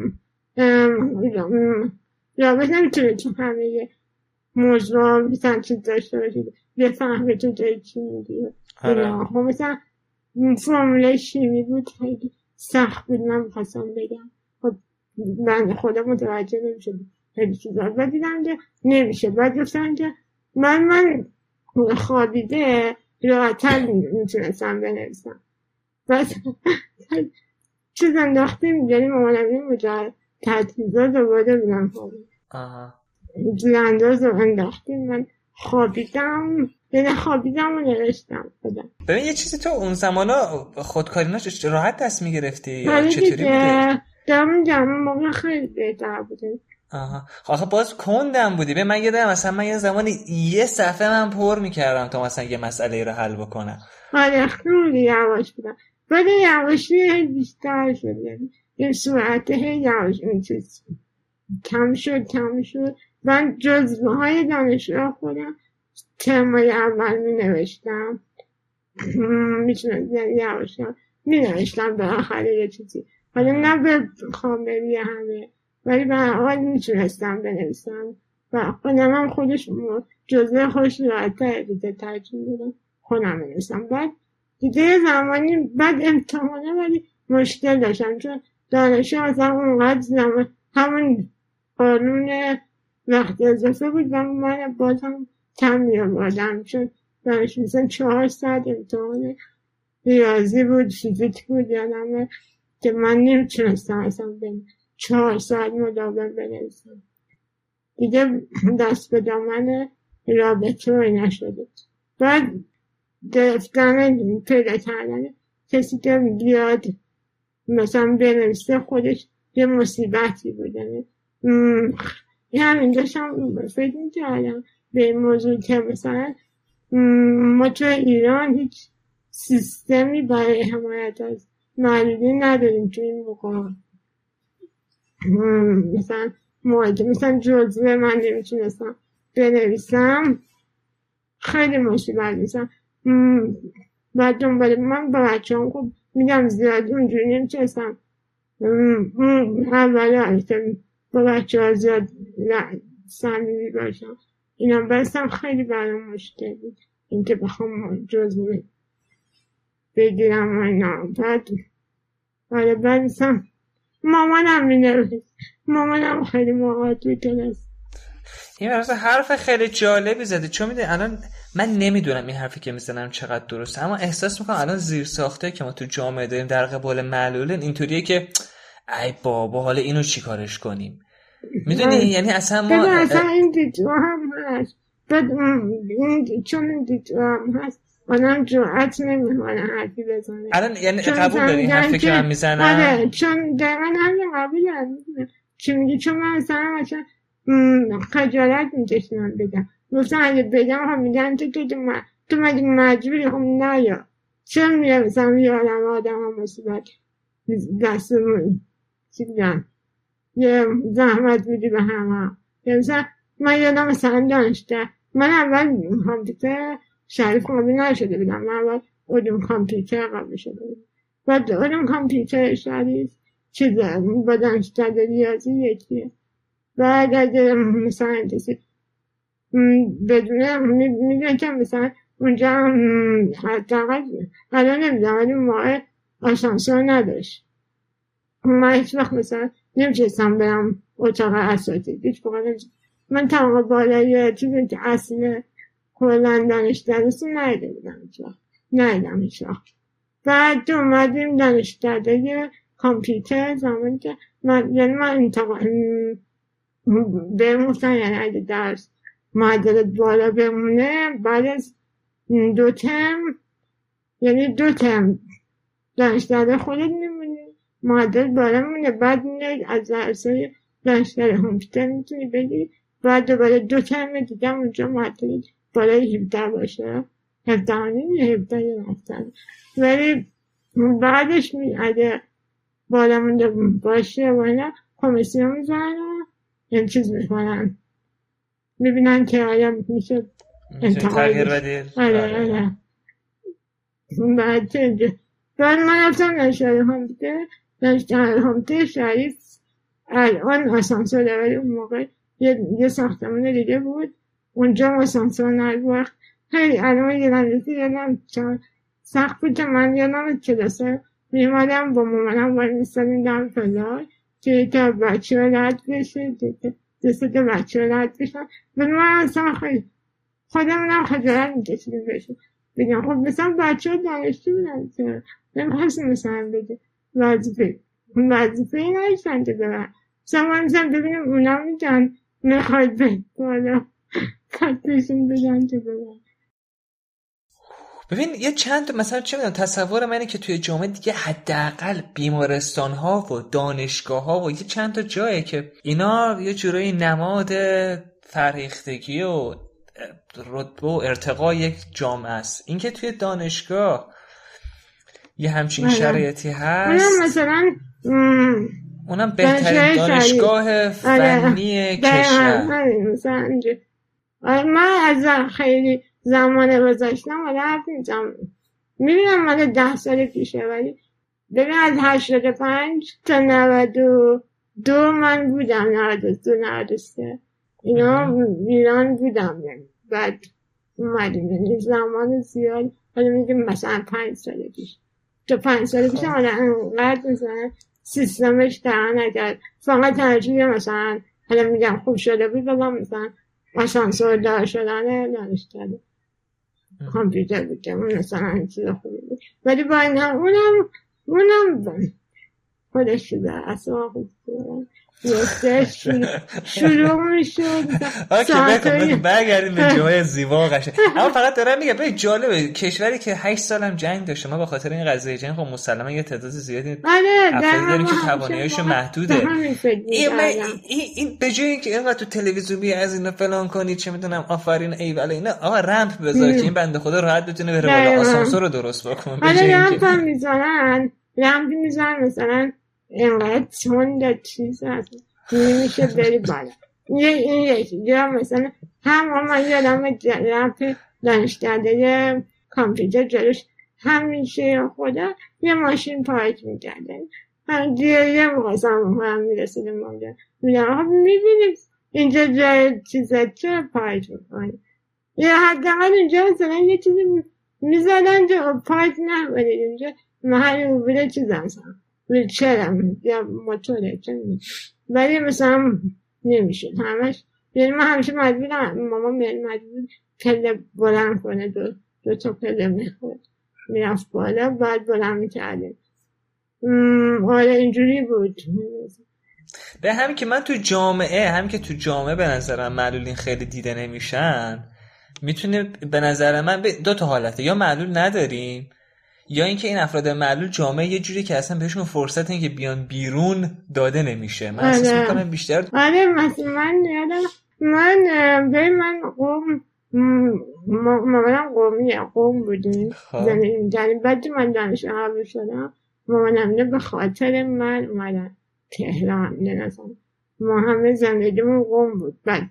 رابط نمیتونه تو همه موضوع مثلا چیز داشته باشید بفهمه تو داری چی میگی خب مثلا فرموله شیمی بود خیلی سخت بود من بخواستم بگم خب من خودم متوجه نمیشه خیلی چیزا و دیدم که نمیشه بعد گفتم که من من خوابیده راحتر میتونستم بنویسم بس چیز انداختیم یعنی مامانمی مجرد تجهیزات دوباره بودم خوابید زیرانداز رو انداختیم من خوابیدم یعنی خوابیدم و نوشتم خودم. ببین یه چیزی تو اون زمانا خودکاریناش راحت دست میگرفتی یا چطوری بوده؟ دارم جمعه موقع خیلی بهتر بوده. آها آخه باز کندم بودی. به من یادم مثلا من یه زمانی یه صفحه من پر میکردم تا مثلا یه مسئله رو حل بکنم. آره خیلی یواش بودم ولی یواشی بیشتر شد یعنی این سرعت یواش این چیز کم شد کم شد. من جزوه های دانشگاه خودم ترمای اول می نوشتم میتونم یواش می نوشتم به آخر یه چیزی ولی نه به کاملی همه ولی به اول میتونستم بنویسم و خودم هم خودش جزوه خوش راحته دیده ترجیح بودم خودم بنویسم. بعد دیگه زمانی بعد امتحانه ولی مشکل داشتم چون دانشگاه اصلا اونقدر زمان همون قانون وقت اضافه بود و من بازم کم می‌آوردم چون دانشگاه مثلا چهار ساعت امتحان ریاضی بود فیزیک بود یادمه که من نمیتونستم اصلا بین چهار ساعت مداوم بنویسم. دیگه دست به دامن رابطه رو نشده. بعد گرفتن پیدا کردن کسی که بیاد مثلا بنویسه خودش یه مصیبتی بودنه. این همین داشتم فکر میکردم به این موضوع که مثلا ما تو ایران هیچ سیستمی برای حمایت از معلولین نداریم. تو این موقع مثلا مورد مثلا جزوه من نمیتونستم بنویسم، خیلی مشکل نیستم. بعد دنباله من با بچه هم خب میگم زیادی اونجوری نمیتونستم اولا با بچه ها زیاد سمیمی باشم. اینا بستم خیلی برام مشکل بود این که بخوام جزوه بگیرم و اینا. بعد آره بعدیستم مامانم مینوید، مامانم خیلی موقعات میتونست. این برای حرف خیلی جالبی زده، چون میدونی الان من نمیدونم این حرفی که میزنم چقدر درسته، اما احساس میکنم الان زیر ساخته که ما تو جامعه داریم در قبال معلولین اینطوریه که ای بابا حالا اینو چیکارش کنیم، میدونی؟ یعنی اصلا ما اصلا این دیدو هم هست، بعد این چون این دیدو هم هست آنم جرأت نمیکنه حرفی بزنه. الان یعنی قبول داری این حرفی که من میزنم؟ آره چون دقیقا همین قبول دارم. چی میگی؟ چون من اصلا مثلا خجالت میکشنم بگم، گفتم اگه بگم هم میگن تو تو تو تو مگه مجبوری؟ هم نه یا چون میگم مثلا یادم آدم هم مصیبت دستمون چی بگم یه زحمت بودی به همه. مثلا من یادم مثلا دانشته من اول کامپیوتر شریف قابل نشده بودم، من اول علوم کامپیوتر قابل شده بودم. بعد علوم کامپیوتر شریف چیزه با دانشته ریاضی یکیه. بعد اگه مثلا کسی بدونه میدونه که مثلا اونجا حداقل الان نمیدونم ولی موقع آسانسور نداشت. من هیچ وقت مثلا نمیشستم برم اتاق اساتید، هیچ موقع نمیشستم. من طبقه بالای چیزی که اصل کلن دانشگاهی نایده بودم هیچ وقت، نایدم هیچ وقت. بعد اومدیم دانشگاه کامپیوتر زمانی که من یعنی من انتقال بمونستن، یعنی اگه درس معدلت بالا بمونه بعد از دو ترم یعنی دو ترم دانشگاه خودت میمونی معدل بالا مونه، بعد میاد از درسای دانشگاه کامپیوتر میتونی بگیری، بعد دوباره دو ترم دیگه اونجا معدل بالای هفده باشه، هفده هنیم یا هفده یا هفته. ولی بعدش می اگه بالا مونده باشه و اینا کمیسیون میزنن یه چیز میکنن میبینن که آیا میشه تغییر بدید. آره آره بعد چه بعد من رفتم نشده همده نشده همده شریف الان آسانسور داره. اون موقع یه, یه ساختمان دیگه بود اونجا آسانسور نبود. خیلی الان یه لندسی یادم چون سخت بود که من یادم کلاسه میمادم با مامانم باید میستادیم دم پلای که تا بچه ها رد بشه دسته تا بچه ها رد بشن. ولی من اصلا خیلی خودمونم خجالت میکشیدیم بشه بگم خب مثلا بچه ها دانشجو بودن که نمیخواستم مثلا بگه وظیفه وظیفه این نایشتن که برن مثلا من مثلا ببینیم اونا میگن میخواید به بالا کتشون بگن که برن. ببین یه چند مثلا چه میدونم تصور منه که توی جامعه دیگه حداقل بیمارستان ها و دانشگاه ها و یه چند تا جایه که اینا یه جورایی نماد فرهیختگی و رتبه و ارتقا یک جامعه است. این که توی دانشگاه یه همچین شرایطی هست اونم مثلا اونم بهترین دانشگاه فنی کشور مثلا من از خیلی زمان گذاشتم ولی حرف میزم میبینم من ده سال پیشه ولی ببین از هشتاد و پنج تا نود و دو من بودم نود و دو نود و سه اینا ایران بودم یعنی بعد اومدیم یعنی زمان زیاد حالا میگم مثلا پنج سال پیش تا پنج سال پیش حالا انقدر مثلا سیستمش دران نکرد فقط ترجیح مثلا حالا میگم خوب شده بود بگم مثلا آسانسور دار شدن دانشگاه کامپیوتر بود که اون مثلا چیز خوبی بود ولی با این هم اونم اونم خودش شده اصلا خوب شده. شروع میشد. اوکی برگردیم به جاهای زیبا قشنگ. اما فقط دارم میگم ببین جالبه کشوری که هشت سالم جنگ داشته، ما به خاطر این قضیه جنگ خب مسلما یه تعداد زیادی افرادی داریم که تواناییشون محدوده. این این به جای اینکه اینقدر تو تلویزیون بیا از اینا فلان کنی چه میدونم آفرین ایول اینا، آقا رمپ بذار که این بنده خدا راحت بتونه بره بالا، آسانسور رو درست بکنه. حالا رمپ هم میذارن، رمپ میذارن مثلا اینقدر تند چیز هست نمیشه بری بالا. یه این یکی یا مثلا هم من یادم رمپ دانشکده کامپیوتر جلوش همیشه خدا یه ماشین پارک میکرده، هم دیگه یه مقاسم هم میرسیده مونده میدونم آقا میبینید اینجا جای چیزه چه پارک میکنی، یه حداقل اینجا مثلا یه چیزی میزدن جو پارک نبودید اینجا محل بوده چیز هستم ویلچرم یا موتوره چه میشه، ولی مثلا نمیشد همش. یعنی من همیشه مجبورم ماما مجبور پله بلند کنه، دو, دو تا پله میخورد میرفت بالا بعد بلند میکردیم. آره اینجوری بود. به همین که من تو جامعه همین که تو جامعه به نظرم معلولین خیلی دیده نمیشن، میتونه به نظر من دو تا حالته، یا معلول نداریم یا اینکه این افراد معلول جامعه یه جوری که اصلا بهشون فرصت این که بیان بیرون داده نمیشه. من احساس میکنم بیشتر آره مثلا من یادم من به من قوم مامانم قومیه قوم بودیم زندگی بعد من دانش آموز شدم مامانم به خاطر من اومدن تهران نمیدونم ما همه زندگیمون قوم بود بعد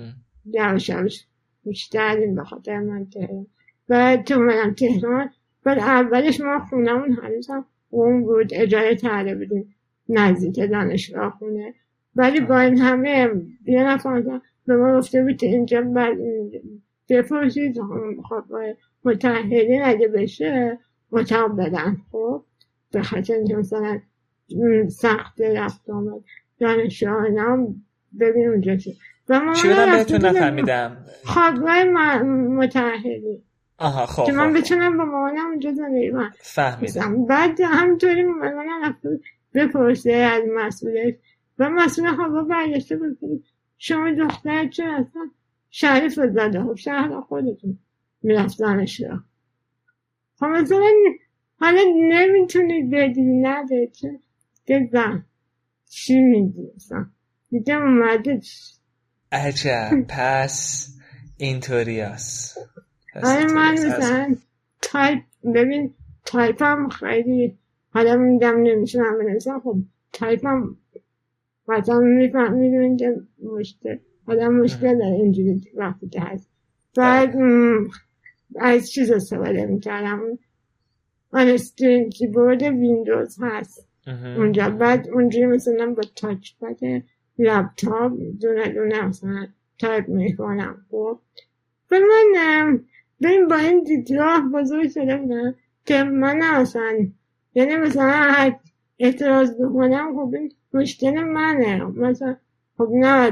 یواش بیشتریم به خاطر من تهران بعد تو اومدم تهران بعد اولش ما خونمون هنوز هم قوم بود اجاره کرده بودیم نزدیک دانشگاه خونه، ولی با این همه یه نفر به ما گفته بود اینجا بعد بپرسید خب متأهلین اگه بشه اتاق بدن. خب به خاطر اینکه مثلا سخت رفت آمد دانشگاه نام ببین اونجا چه چی بدم بهتون نفهمیدم خوابگاه متأهلین. آها خب که من بتونم با مامانم اونجا زندگی کنم. فهمیدم. بعد همینطوری مامانم رفت بپرسه از مسئولش و مسئول هوا برگشته بود شما دختر چه اصلا شریف زده خب شهر خودتون میرفت دانشگاه. خب مثلا حالا نمیتونید بدی نده چه که زن چی میدی اصلا دیگه اومده عجب پس اینطوری هست. آره من مثلا تایپ ببین تایپ هم خیلی حالا میدم نمیشونم بنویسم خب تایپ هم قطعا میدونین که مشکل حالا مشکل داره اینجوری وقتی که هست. بعد از چیز استفاده میکردم آنسترین کیبورد ویندوز هست اونجا بعد اونجوری مثلا با تاچ پد لپتاپ دونه دونه مثلا تایپ میکنم. خب به من ببین با این دیدگاه بزرگ شده بودم که من اصلا یعنی مثلا اعتراض بکنم خب این مشکل منه مثلا خب نه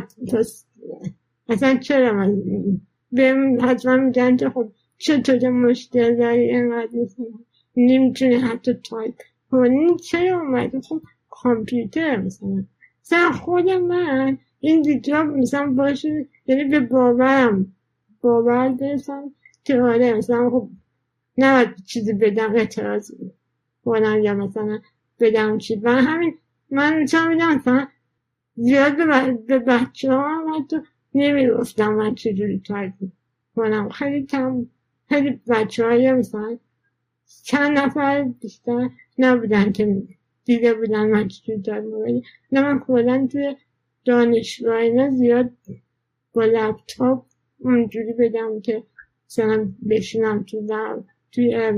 اصلا چرا من بهم حتما میگن که خب چطور مشکل داری اینقدر مثلا نمیتونی حتی تایپ کنی چرا اومده خب کامپیوتر مثلا مثلا خود من این دیدگاه مثلا باشه یعنی به باورم باور داشتم که آره مثلا خب نباید چیزی بدم اعتراض کنم یا مثلا بدم چی و همین من چه میدم مثلا زیاد به بچه ها هم حتی نمیگفتم من چجوری تایپ کنم. خیلی کم خیلی بچه های مثلا چند نفر بیشتر نبودن که دیده بودن من چجوری تایپ کنم. نه من کلن توی دانشگاه اینا زیاد با لپتاپ اونجوری بدم که مثلا بشینم تو در توی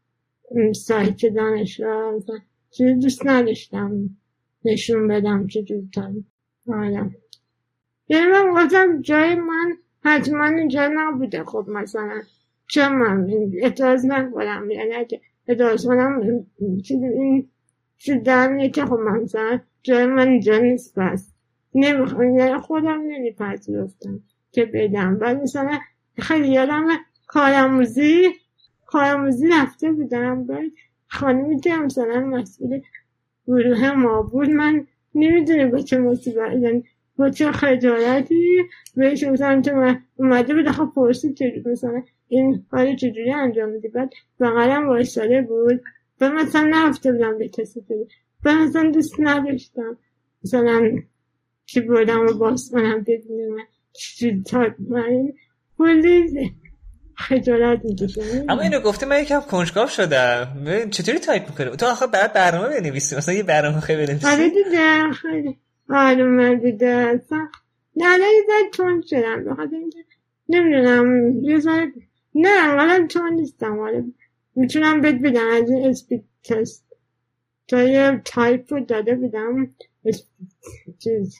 سایت دانشگاه مثلا چیزی دوست نداشتم نشون بدم چجوری تایپ کنم. یعنی من گفتم جای من حتما اینجا نبوده. خب مثلا چه من اعتراض نکنم یعنی اگه اعتراض کنم این چیز درمیه که خب مثلا جای من اینجا نیست بس نمیخوام یعنی خودم نمیپذیرفتم که بدم. بعد مثلا خیلی یادم کارآموزی کارآموزی رفته بودم باید خانمی که مثلا مسئول گروه ما بود من نمیدونه با چه مصیبت، یعنی با چه خجالتی بهش مثلا تو اومده به دخواه پرسید چجوری مثلا این کاری چجوری انجام میدی، بعد بغلم وایساده بود و مثلا نرفته بودم به کسی بگم و مثلا دوست نداشتم مثلا چی بودم و باز کنم بدونه من چی تایپ من کلی خجالت میکشم. اما اینو گفته من یکم کنجکاو شدم، چطوری تایپ میکنه؟ تو آخه برات برنامه بنویسی، مثلا یه برنامه خیلی بنویسی؟ آره دیده خیلی برنامه دیده نه نه یه ذره تون شدم بخاطر اینکه نمیدونم یه ذره نه والا تون نیستم، والا میتونم بهت بدم از این اسپیک تست تا یه تایپ رو داده بدم چیز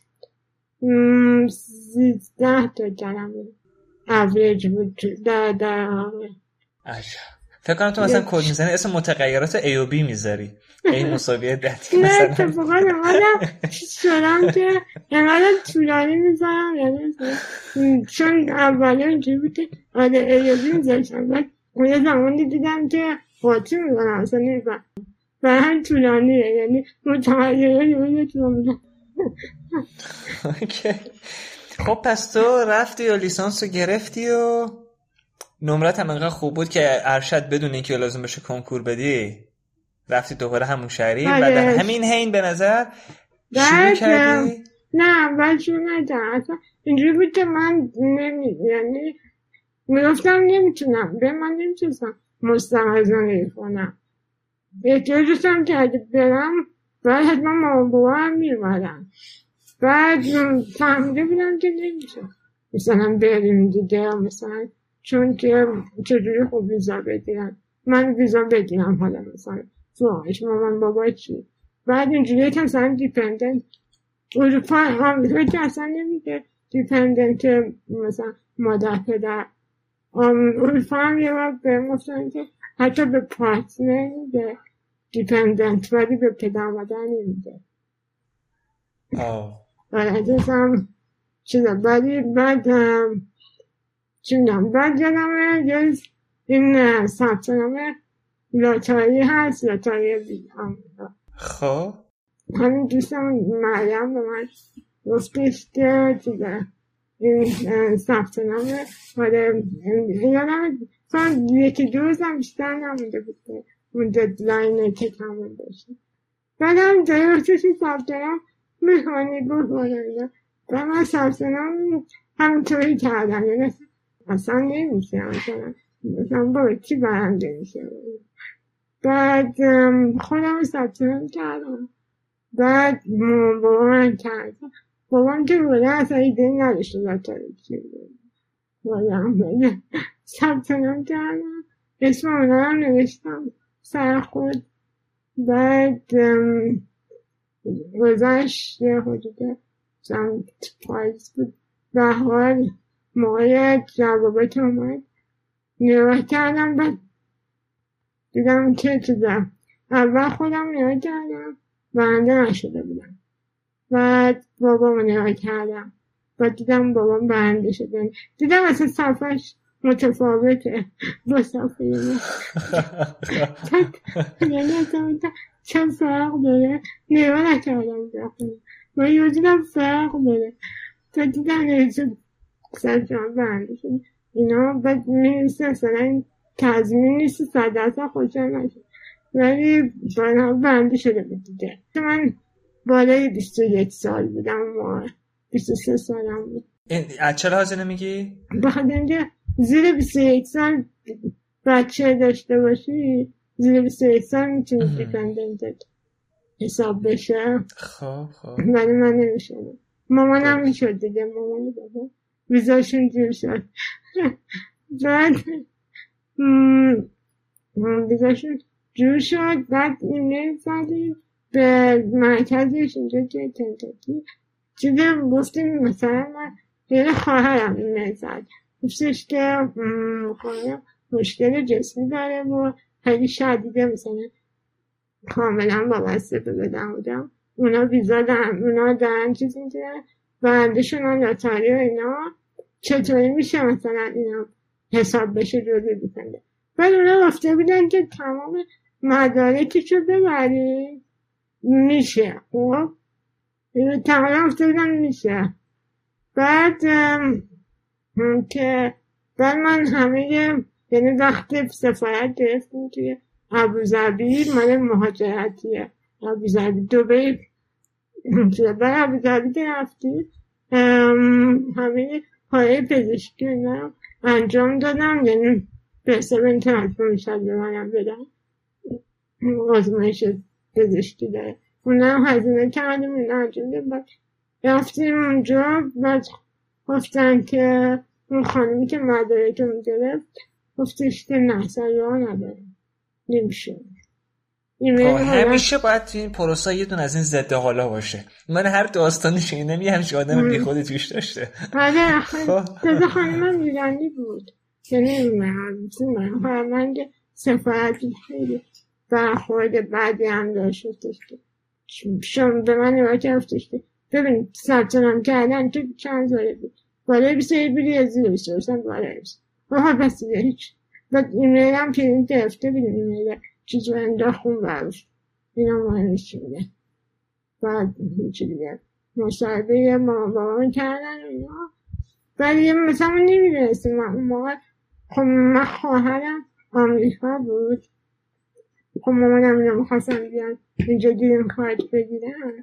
سیزده تا کلمه اوریج بود در در عجب. فکر کنم تو مثلا کد میزنی اسم متغیرات ای و بی میذاری ای مساویه دتی نه اتفاقا نمادم شدم که نمادم طولانی میذارم یعنی چون اولی اونجوری بود که آده ای و بی میذاشتم بعد اون یه زمانی دیدم که خاطی میزنم اصلا نیزم و هم طولانیه یعنی متغیرات یه طولانیه. خب پس تو رفتی و لیسانس رو گرفتی و نمرت هم انقدر خوب بود که ارشد بدون اینکه لازم بشه کنکور بدی رفتی دوباره همون شهری و در همین حین به نظر شروع کردی؟ نه بعد شروع نکردم اصلا اینجوری بود که من نمی یعنی میگفتم نمیتونم به من نمیتونستم مستقل زندگی کنم احتیاجشم که اگه برم باید حتما مامان بابا هم میرمدن بعد فهمیده بودم که نمیشه مثلا بریم دیگه مثلا چون که چجوری خوب ویزا بگیرم من ویزا بگیرم حالا مثلا فاش مامان بابا چی بعد اینجوری که مثلا دیپندنت اروپا آمریکا که اصلا نمیگه دیپندنت مثلا مادر پدر اروپا هم یه وقت بهم گفتن که حتی به پارتنر نمیده دیپندنت ولی به پدر مادر نمیده. بعد هم چیزا بعدی بعد چی میدونم بعد یادمه یه این ثبت نامه لاتاری هست لاتاری بیدم خب همین دوستم مریم به من گفتش که چیزا این ثبت نامه یادمه چون یکی دو روزم بیشتر نمونده بود که اون ددلاین تکمون داشته بعد هم جایی وقتشی ثبت نام میخوانی بکنم و من ثبت نام همونطوری کردم یعنی اصلا نمیشه مثلا مثلا با چی برنده میشه بعد خودم ثبت نام کردم بعد بابا من کردم بابام که بوده اصلا ایده نداشته لاتاری چی بوده ثبت نام کردم اسم اونم نوشتم سر خود بعد گذشت یه حدوده چند پایز بود به حال موقع جوابت اومد نگاه کردم بعد دیدم که چیزم اول خودم نگاه کردم برنده نشده بودم بعد بابام نگاه کردم بعد دیدم بابام برنده شده دیدم اصلا صفحش متفاوته با صفحه من یعنی اصلا چند فرق داره نگاه نکردم بخونم و یه دیدم فرق داره تا دیدم نویسه سر جان برنده شده اینا بعد می‌نویسه اصلا این تضمین نیست صد درصد خوشحال نشد ولی باید برنده شده بود دیگه من بالای بیست و یک سال بودم و بیست و سه سالم بود. از چه لحاظه نمیگی؟ بخاطر اینکه زیر بیست و یک سال بچه داشته باشی زیر بیست و یک سال میتونی دیپندنتت حساب بشه. خب خب ولی من نمیشدم مامانم میشد دیگه مامان بابا ویزاشون جور شد بعد ویزاشون جور شد بعد ایمیل زدیم به مرکزش اینجا که کنتاکی چیزه گفتیم مثلا من یه خواهرم ایمیل زد گفتش که خواهرم مشکل جسمی داره و خیلی شدیده مثلا کاملا وابسته به بدن بودم اونا ویزا دارن اونا دارن چیز میدونن برنده شونن لاتاری و اینا چطوری میشه مثلا اینا حساب بشه جزی بکنده بعد اونا گفته بودن که تمام مدارکشو ببری میشه خب تمام افتادم میشه. بعد که بعد من همه یعنی وقت سفارت گرفتیم توی ابوظبی، مال مهاجرتیه ابوظبی دبی. بعد ابوظبی که رفتیم همه کارهای پزشکی اینا انجام دادم، یعنی به حساب این ترانسفر میشد به منم بدن، آزمایش پزشکی داره اونم هزینه کردیم اینا انجام دادم. رفتیم اونجا بعد گفتن که اون خانمی که مدارک رو میگرفت گفتش که نه سریعا نداره نمیشه. همیشه باید توی این پروسا یه دون از این ضد حالا باشه. من هر داستانی شنیدم یه همچین آدم بی خودی توش داشته. آره تازه خانم ایرانی بود که نمیدونم فرمانده سفارتی خیلی برخورد بعدی هم داشتش که شما به من نوعی که افتش که ببین سرطانم کردن تو چند ساله بود بالای بیست بیلی از زیر بیست برسن بالای بیست آها بس دیگه هیچ. بعد ایمیل هم که این گرفته بیدیم ایمیل چیز رو انداخون بروش این هم مهمش چی میگه. بعد هیچی دیگه مصاحبه مامان بابا کردن اینا. بعد یه مثلا من نمیدونستیم اون موقع خب من خواهرم آمریکا بود، خب مامانم اینا میخواستم بیان اینجا گیریم کارت بگیرن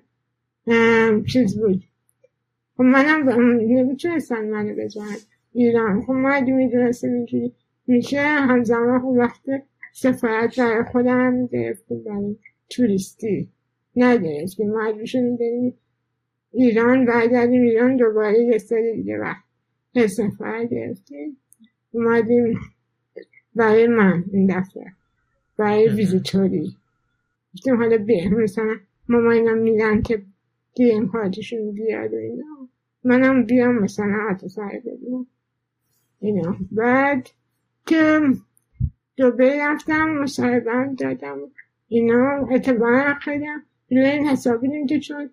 چیز بود. خب منم نمیتونستن منو بزن ایران. خب من اگه میدونستم اینجوری میشه همزمان خب وقت سفارت برای خودم هم میگرفتیم برای توریستی نگرفتیم، مجبور شدیم بریم ایران، برگردیم ایران دوباره یه سری دیگه وقت سفارت گرفتیم اومدیم برای من این دفعه برای ویزیتوری گفتیم حالا بیم مثلا مامانم میدن که گیم کارتشون بیاد و اینا منم بیام مثلا حتی سر بدیم اینا. بعد که دوبه رفتم مصاحبه‌ام دادم اینا اتباعا خیلی روی این حسابی دیم که چون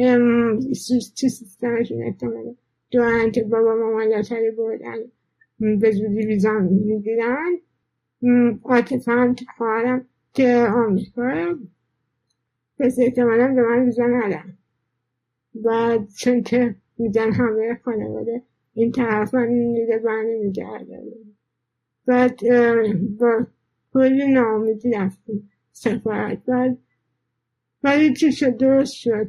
تو سیستمشون احتماله دورن که بابا مامان لاتری بردن به زودی ویزا میگیرن. عاطفه هم که خواهرم که آمریکا پس احتمالا به من ویزا ندن. بعد چون که میدن همه خانواده این طرف من نیده برنه میگرده. بعد با کلی ناامیدی رفتیم سفارت. بعد ولی چی شد درست شد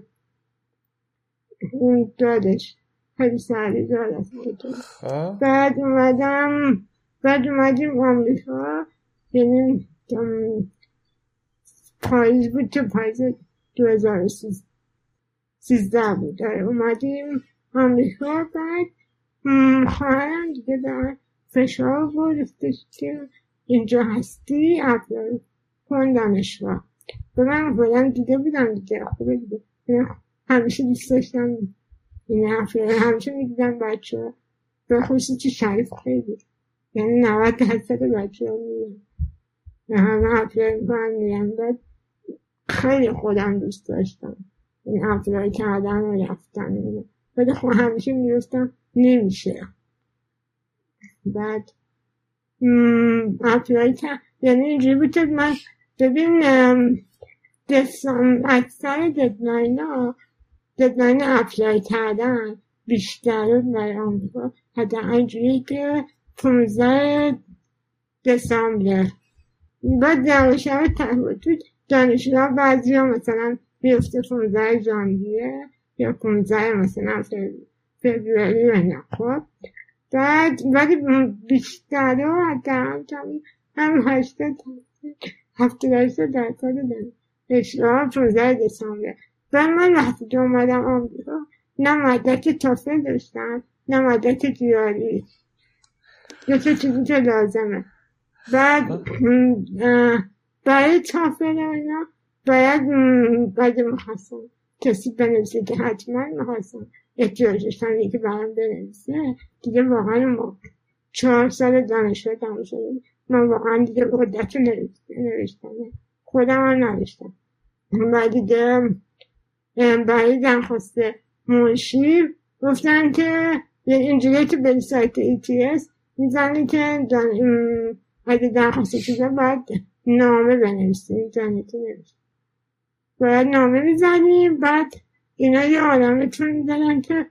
اون دادش خیلی سریع داد. بعد اومدم بعد اومدیم آمریکا، یعنی پاییز بود که پاییز دو هزار و سیزده بود اومدیم آمریکا. بعد خواهرم دیگه به فشار بردش که اینجا هستی اپلای کن دانشگاه. به من بودم دیده بودم دیگه خوبه دیگه همیشه دوست داشتم این اپلای همیشه میدیدم بچه ها به خصوصی که شریف خیلی یعنی نود درصد بچه ها میدن همه اپلای میکنم میرم. بعد خیلی خودم دوست داشتم این اپلای کردن و رفتن بعد خب همیشه میرفتم نمیشه. بعد اپلای کرد یعنی اینجوری بود که من ببین اکثر ددلاین ها ددلاین اپلای کردن بیشتر برای آمریکا حتی اینجوری که پونزده دسامبر. بعد دانشگاه تحویل دانشگاه بعضی ها مثلا بیفته پونزده ژانویه یا پونزده مثلا فبروری و اینا. خب بعد ولی بیشتر ها حتی هم کمی هم هشتاد هفتاد هشتاد درصد داریم دانشگاه پونزده دسامبر. و من وقتی که اومدم آمریکا نه مدرک تافل داشتم نه مدرک دیاری یه چیزی که لازمه. بعد برای تافل اینا باید باید میخواستم کسی بنویسه که حتما میخواستم احتیاجشتم یکی برام بنویسه دیگه. واقعا ما چهار سال دانشگاه تمام شده من واقعا دیگه عدت رو نوشتم خودم هم نوشتم. بعد دیگه برای درخواست منشی گفتن که اینجوری که به سایت ای تی اس میزنی که اگه درخواست چیزا باید نامه بنویسیم جانیتی نوشت باید نامه میزنیم. بعد اینا یه آدمتون دارن که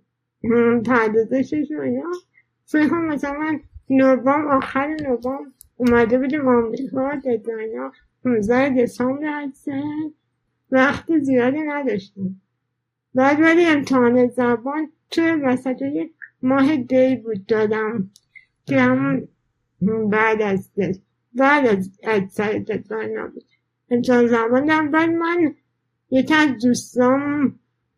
پردازشش و اینا. فکر کنم مثلا من نوامبر، آخر نوامبر اومده بودیم آمریکا، ددلاین پانزده دسامبر هستن، وقت زیادی نداشتم. بعد ولی امتحان زبان توی وسط یک ماه دی بود دادم که همون بعد از دست بعد از سر ددلاین نبود امتحان زبان دادم. بعد من یکی از دوستام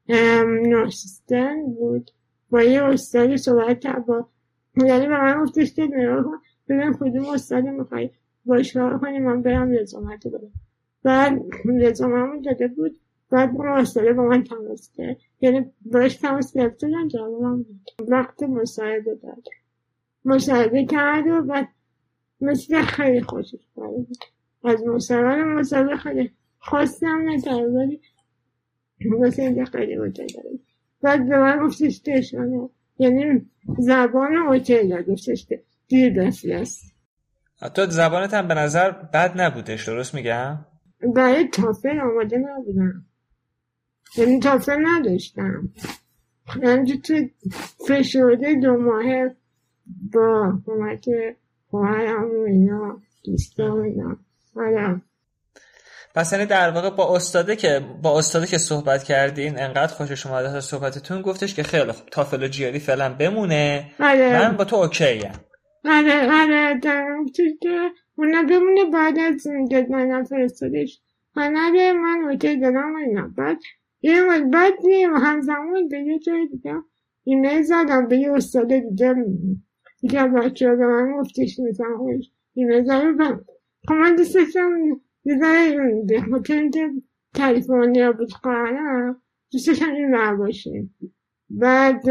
نورسیستن بود، با یه استادی صحبت کرد، با یعنی به من گفتش که نگاه کن ببین کدوم استادی میخوای باش کار کنی، من برم رزومتو بدم. بعد رزومه‌مو داده بود، بعد اون استاده با من تماس کرد، یعنی باش تماس گرفته بودن جوابم بود. وقت مصاحبه داد مصاحبه کرد و بعد مثل خیلی خوشش بود از مصاحبه. مصاحبه خیلی خواستم نکرد ولی مثل اینجا خیلی اوکی داره. بعد به من گفتش دشانه، یعنی زبان اوکی داد، گفتش دیر دستی است. تو زبانت هم به نظر بد نبودش، درست میگم؟ برای تافل آماده نبودم، یعنی تافل نداشتم، یعنی تو فشرده دو ماهه با کمک خواهرم و اینا دوستا و اینا. آره پس یعنی در واقع با استاده که با استاده که صحبت کردین انقدر خوشش اومد از صحبتتون، گفتش که خیلی خوب تافل و جیاری فعلا بمونه. آره. من با تو اوکی ام. آره آره دارم تو که اونا بمونه بعد از ددلاین فرستادش. آره من اوکی دادم اینا. بعد یه بعد همزمان به یه جای دیگه ایمیل زدم به یه استاد دیگه دیگه بچه ها به من گفتش مثلا خوش ایمیل زدم. خب من دوست داشتم دیگه به خاطر که کالیفرنیا بود قرارم دوست داشتم این بر باشیم. بعد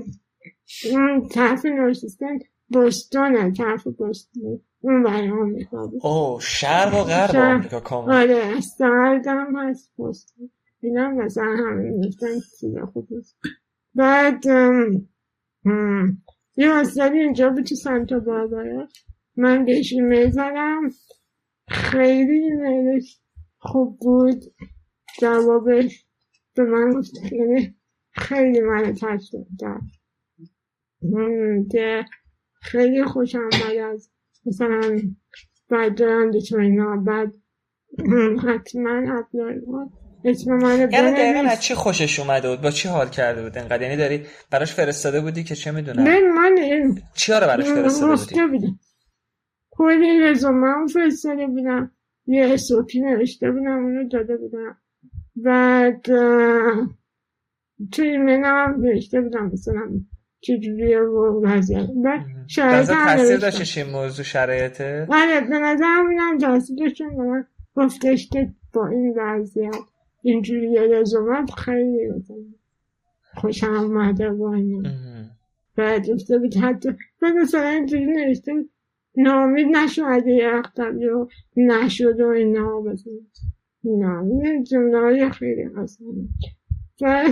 اون طرف نورسیستن بوستونه، طرف بوستون اون برای آمریکا بود. اوه شرق و غرب آمریکا کامل. آره استاردم هست بوستون اینا مثلا همه میفتن چیزا خوب است. بعد یه استادی اینجا بود تو سانتا باربارا، من بهش ایمیل زدم، خیلی ایمیلش خوب بود، جوابش به من گفت یعنی خیلی منو تشویق کرد که خیلی خوشم آمد از مثلا بک‌گراند تو اینا. بعد حتما اپلای کن اسم منو بنویس. یعنی دقیقا از چی خوشش اومده بود، با چی حال کرده بود انقدر؟ یعنی داری براش فرستاده بودی که چه میدونم من چیا رو براش فرستاده بودی؟ کلی رزومه‌ام فرستاده بودم، یه اسوپی نوشته بودم اونو داده بودم. بعد توی ایمیلم نوشته بودم مثلا چجوریه و وضعیت. بعد شرایط هم تاثیر داشتش این موضوع شرایطه؟ آره به نظرم اینم تاثیر داشتم به من گفتش که با این وضعیت اینجوریه رزومت خیلی خوشم اومده با این. بعد گفته بود حتی بعد مثلا اینجوری نوشته نامید نشو اگه یه اختبی رو نشد و اینا بزن اینا این جمله های خیلی حسنه. بعد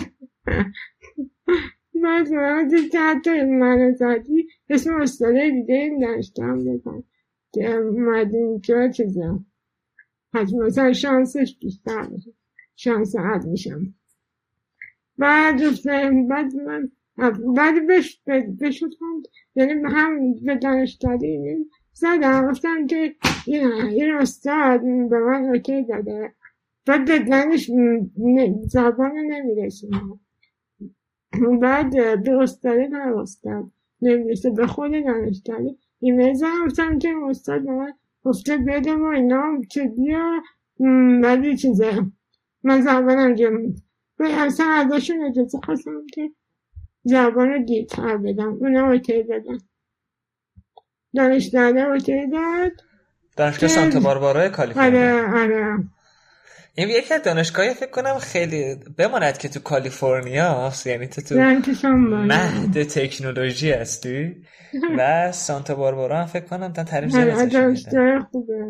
بعد من دید که حتی منو زدی اسم استاده دیگه این داشتم بزن که اومد اینجا چیزم حتی مثلا شانسش بیشتر میشه، شانس حد میشم. بعد گفتم بعد من بعد بش بشود هم یعنی هم به دانشگاهی زدم گفتم که این استاد به من اوکی داده. بعد ددلاینش زبان نمیرسیم، بعد به استاده نه استاد نمیرسه به خود دانشگاهی ایمیل زدم گفتم که استاد به من گفته بده و اینا که بیا ولی چیزه من زبانم جمعید. و اصلا ازشون اجازه خواستم که زبان رو دیرتر بدم، اونا اوکی دادن. دانشگاه اوکی داد، دانشگاه سانتا باربارا کالیفرنیا. آره آره این یکی از دانشگاهی فکر کنم خیلی بماند که تو کالیفرنیا هست، یعنی تو تو مهد تکنولوژی هستی و سانتا باربارا هم فکر کنم تا تعریف زیاد ازش میدن. دانشگاه خوبه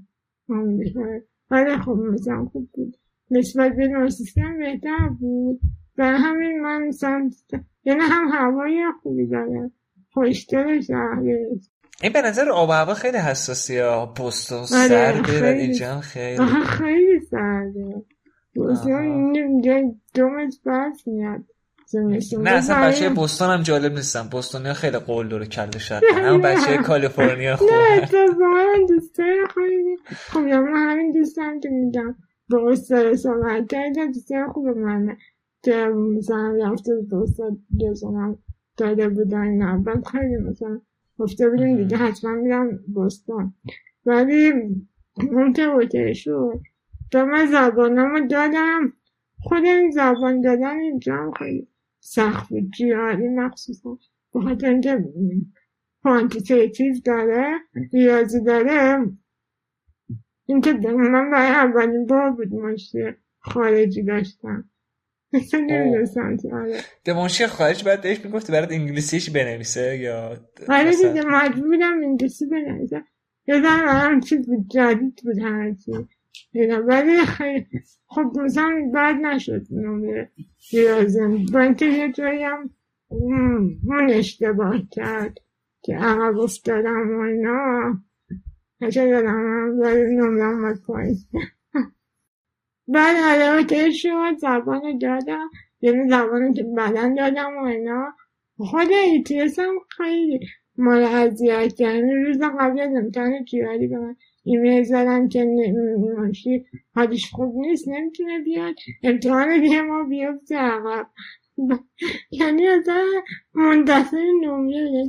آره خوب مثلا خوب بود نسبت به نورسیستم بهتر بود و همین من سمت یعنی هم هوای خوبی داره خوشگل شهره. این به نظر آب و هوا خیلی حساسی ها، بوستون سرده و اینجا خیلی آها خیلی سرده بوستون اینجا دومت بس میاد. نه اصلا بچه بوستون هم جالب نیستم. بوستونی ها خیلی قول داره کرده شد اما بچه کالیفرنیا خوبه. نه تو واقعا دوستای خیلی خوب. یا من همین دوستم که میگم با استاد صحبت کردم دوستای خوب منه که مثلا رفته به استاد دوستانم داده بودن. نه بعد خیلی مثلا گفته بودیم دیگه حتما میرم بوستون. ولی اون که اوکی شد به من زبانمو دادم. خود این زبان دادن اینجا هم خیلی سخت بود جیاری مخصوصا بخاطر اینکه کوانتیتیتیو داره ریاضی داره. اینکه من برای اولین بار بود ماشی خارجی داشتم. مثلا نمیدونستم که آره ده ماشی خارج باید داشت میگفتی برات انگلیسیش بنویسه یا آره دیگه مجبور بودم انگلیسی بنویسم. یه زن هم چیز بود جدید بود هرچی ولی خیلی خب مثلا بعد نشد نمره ریاضیم با اینکه یه جایی هم اون اشتباه کرد که عقب افتادم و اینا هشه دادم هم ولی نمرم باید پایین. بعد علاوه شد زبان دادم یعنی زبانی که بدن دادم و اینا. خود ایتیس هم خیلی مال اذیت یعنی روز قبل از امتحان جیاری به من ایمیل زدن که ماشی حالش خوب نیست نمیتونه بیاد امتحان دیگه ما بیافته عقب. یعنی اصلا منتصر نمره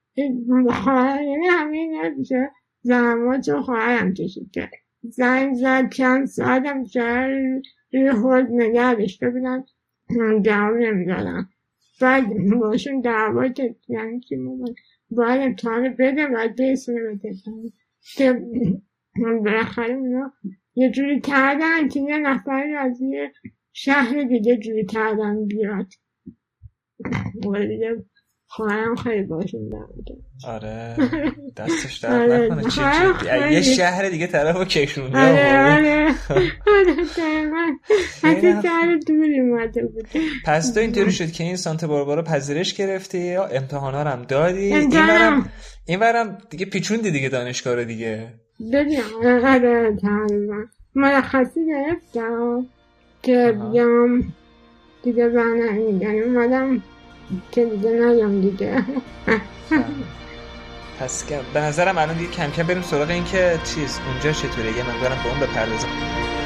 یعنی همین نمیشه زحمات رو خواهرم کشید که زنگ زد چند ساعتم شهر روی خود نگه داشته بودن جواب نمیدادم. بعد باشون دعوا که یعنی که من باید امتحان بده باید بیسونه بده که بالاخره اونا یه جوری کردن که یه نفری از یه شهر دیگه جوری کردن بیاد. دیگه خواهرم خیلی باشون دعوا. آره دستش درد نکنه. چه جدی یه شهر دیگه طرفو کشونده. آره آره آره دقیقا حتی شهر دوری اومده بود. پس تو اینطوری شد که این سانتا باربارا پذیرش گرفتی یا امتحانا رو هم دادی؟ اینورم اینورم دیگه پیچوندی دیگه دانشگاه رو دیگه. ببین آره تقریبا مرخصی گرفتم که بیام دیگه بنا میگن اومدم که دیگه نیم دیگه. پس به نظرم الان دیگه کم کم بریم سراغ این که چیز اونجا چطوره یه مقدارم به اون بپردازم.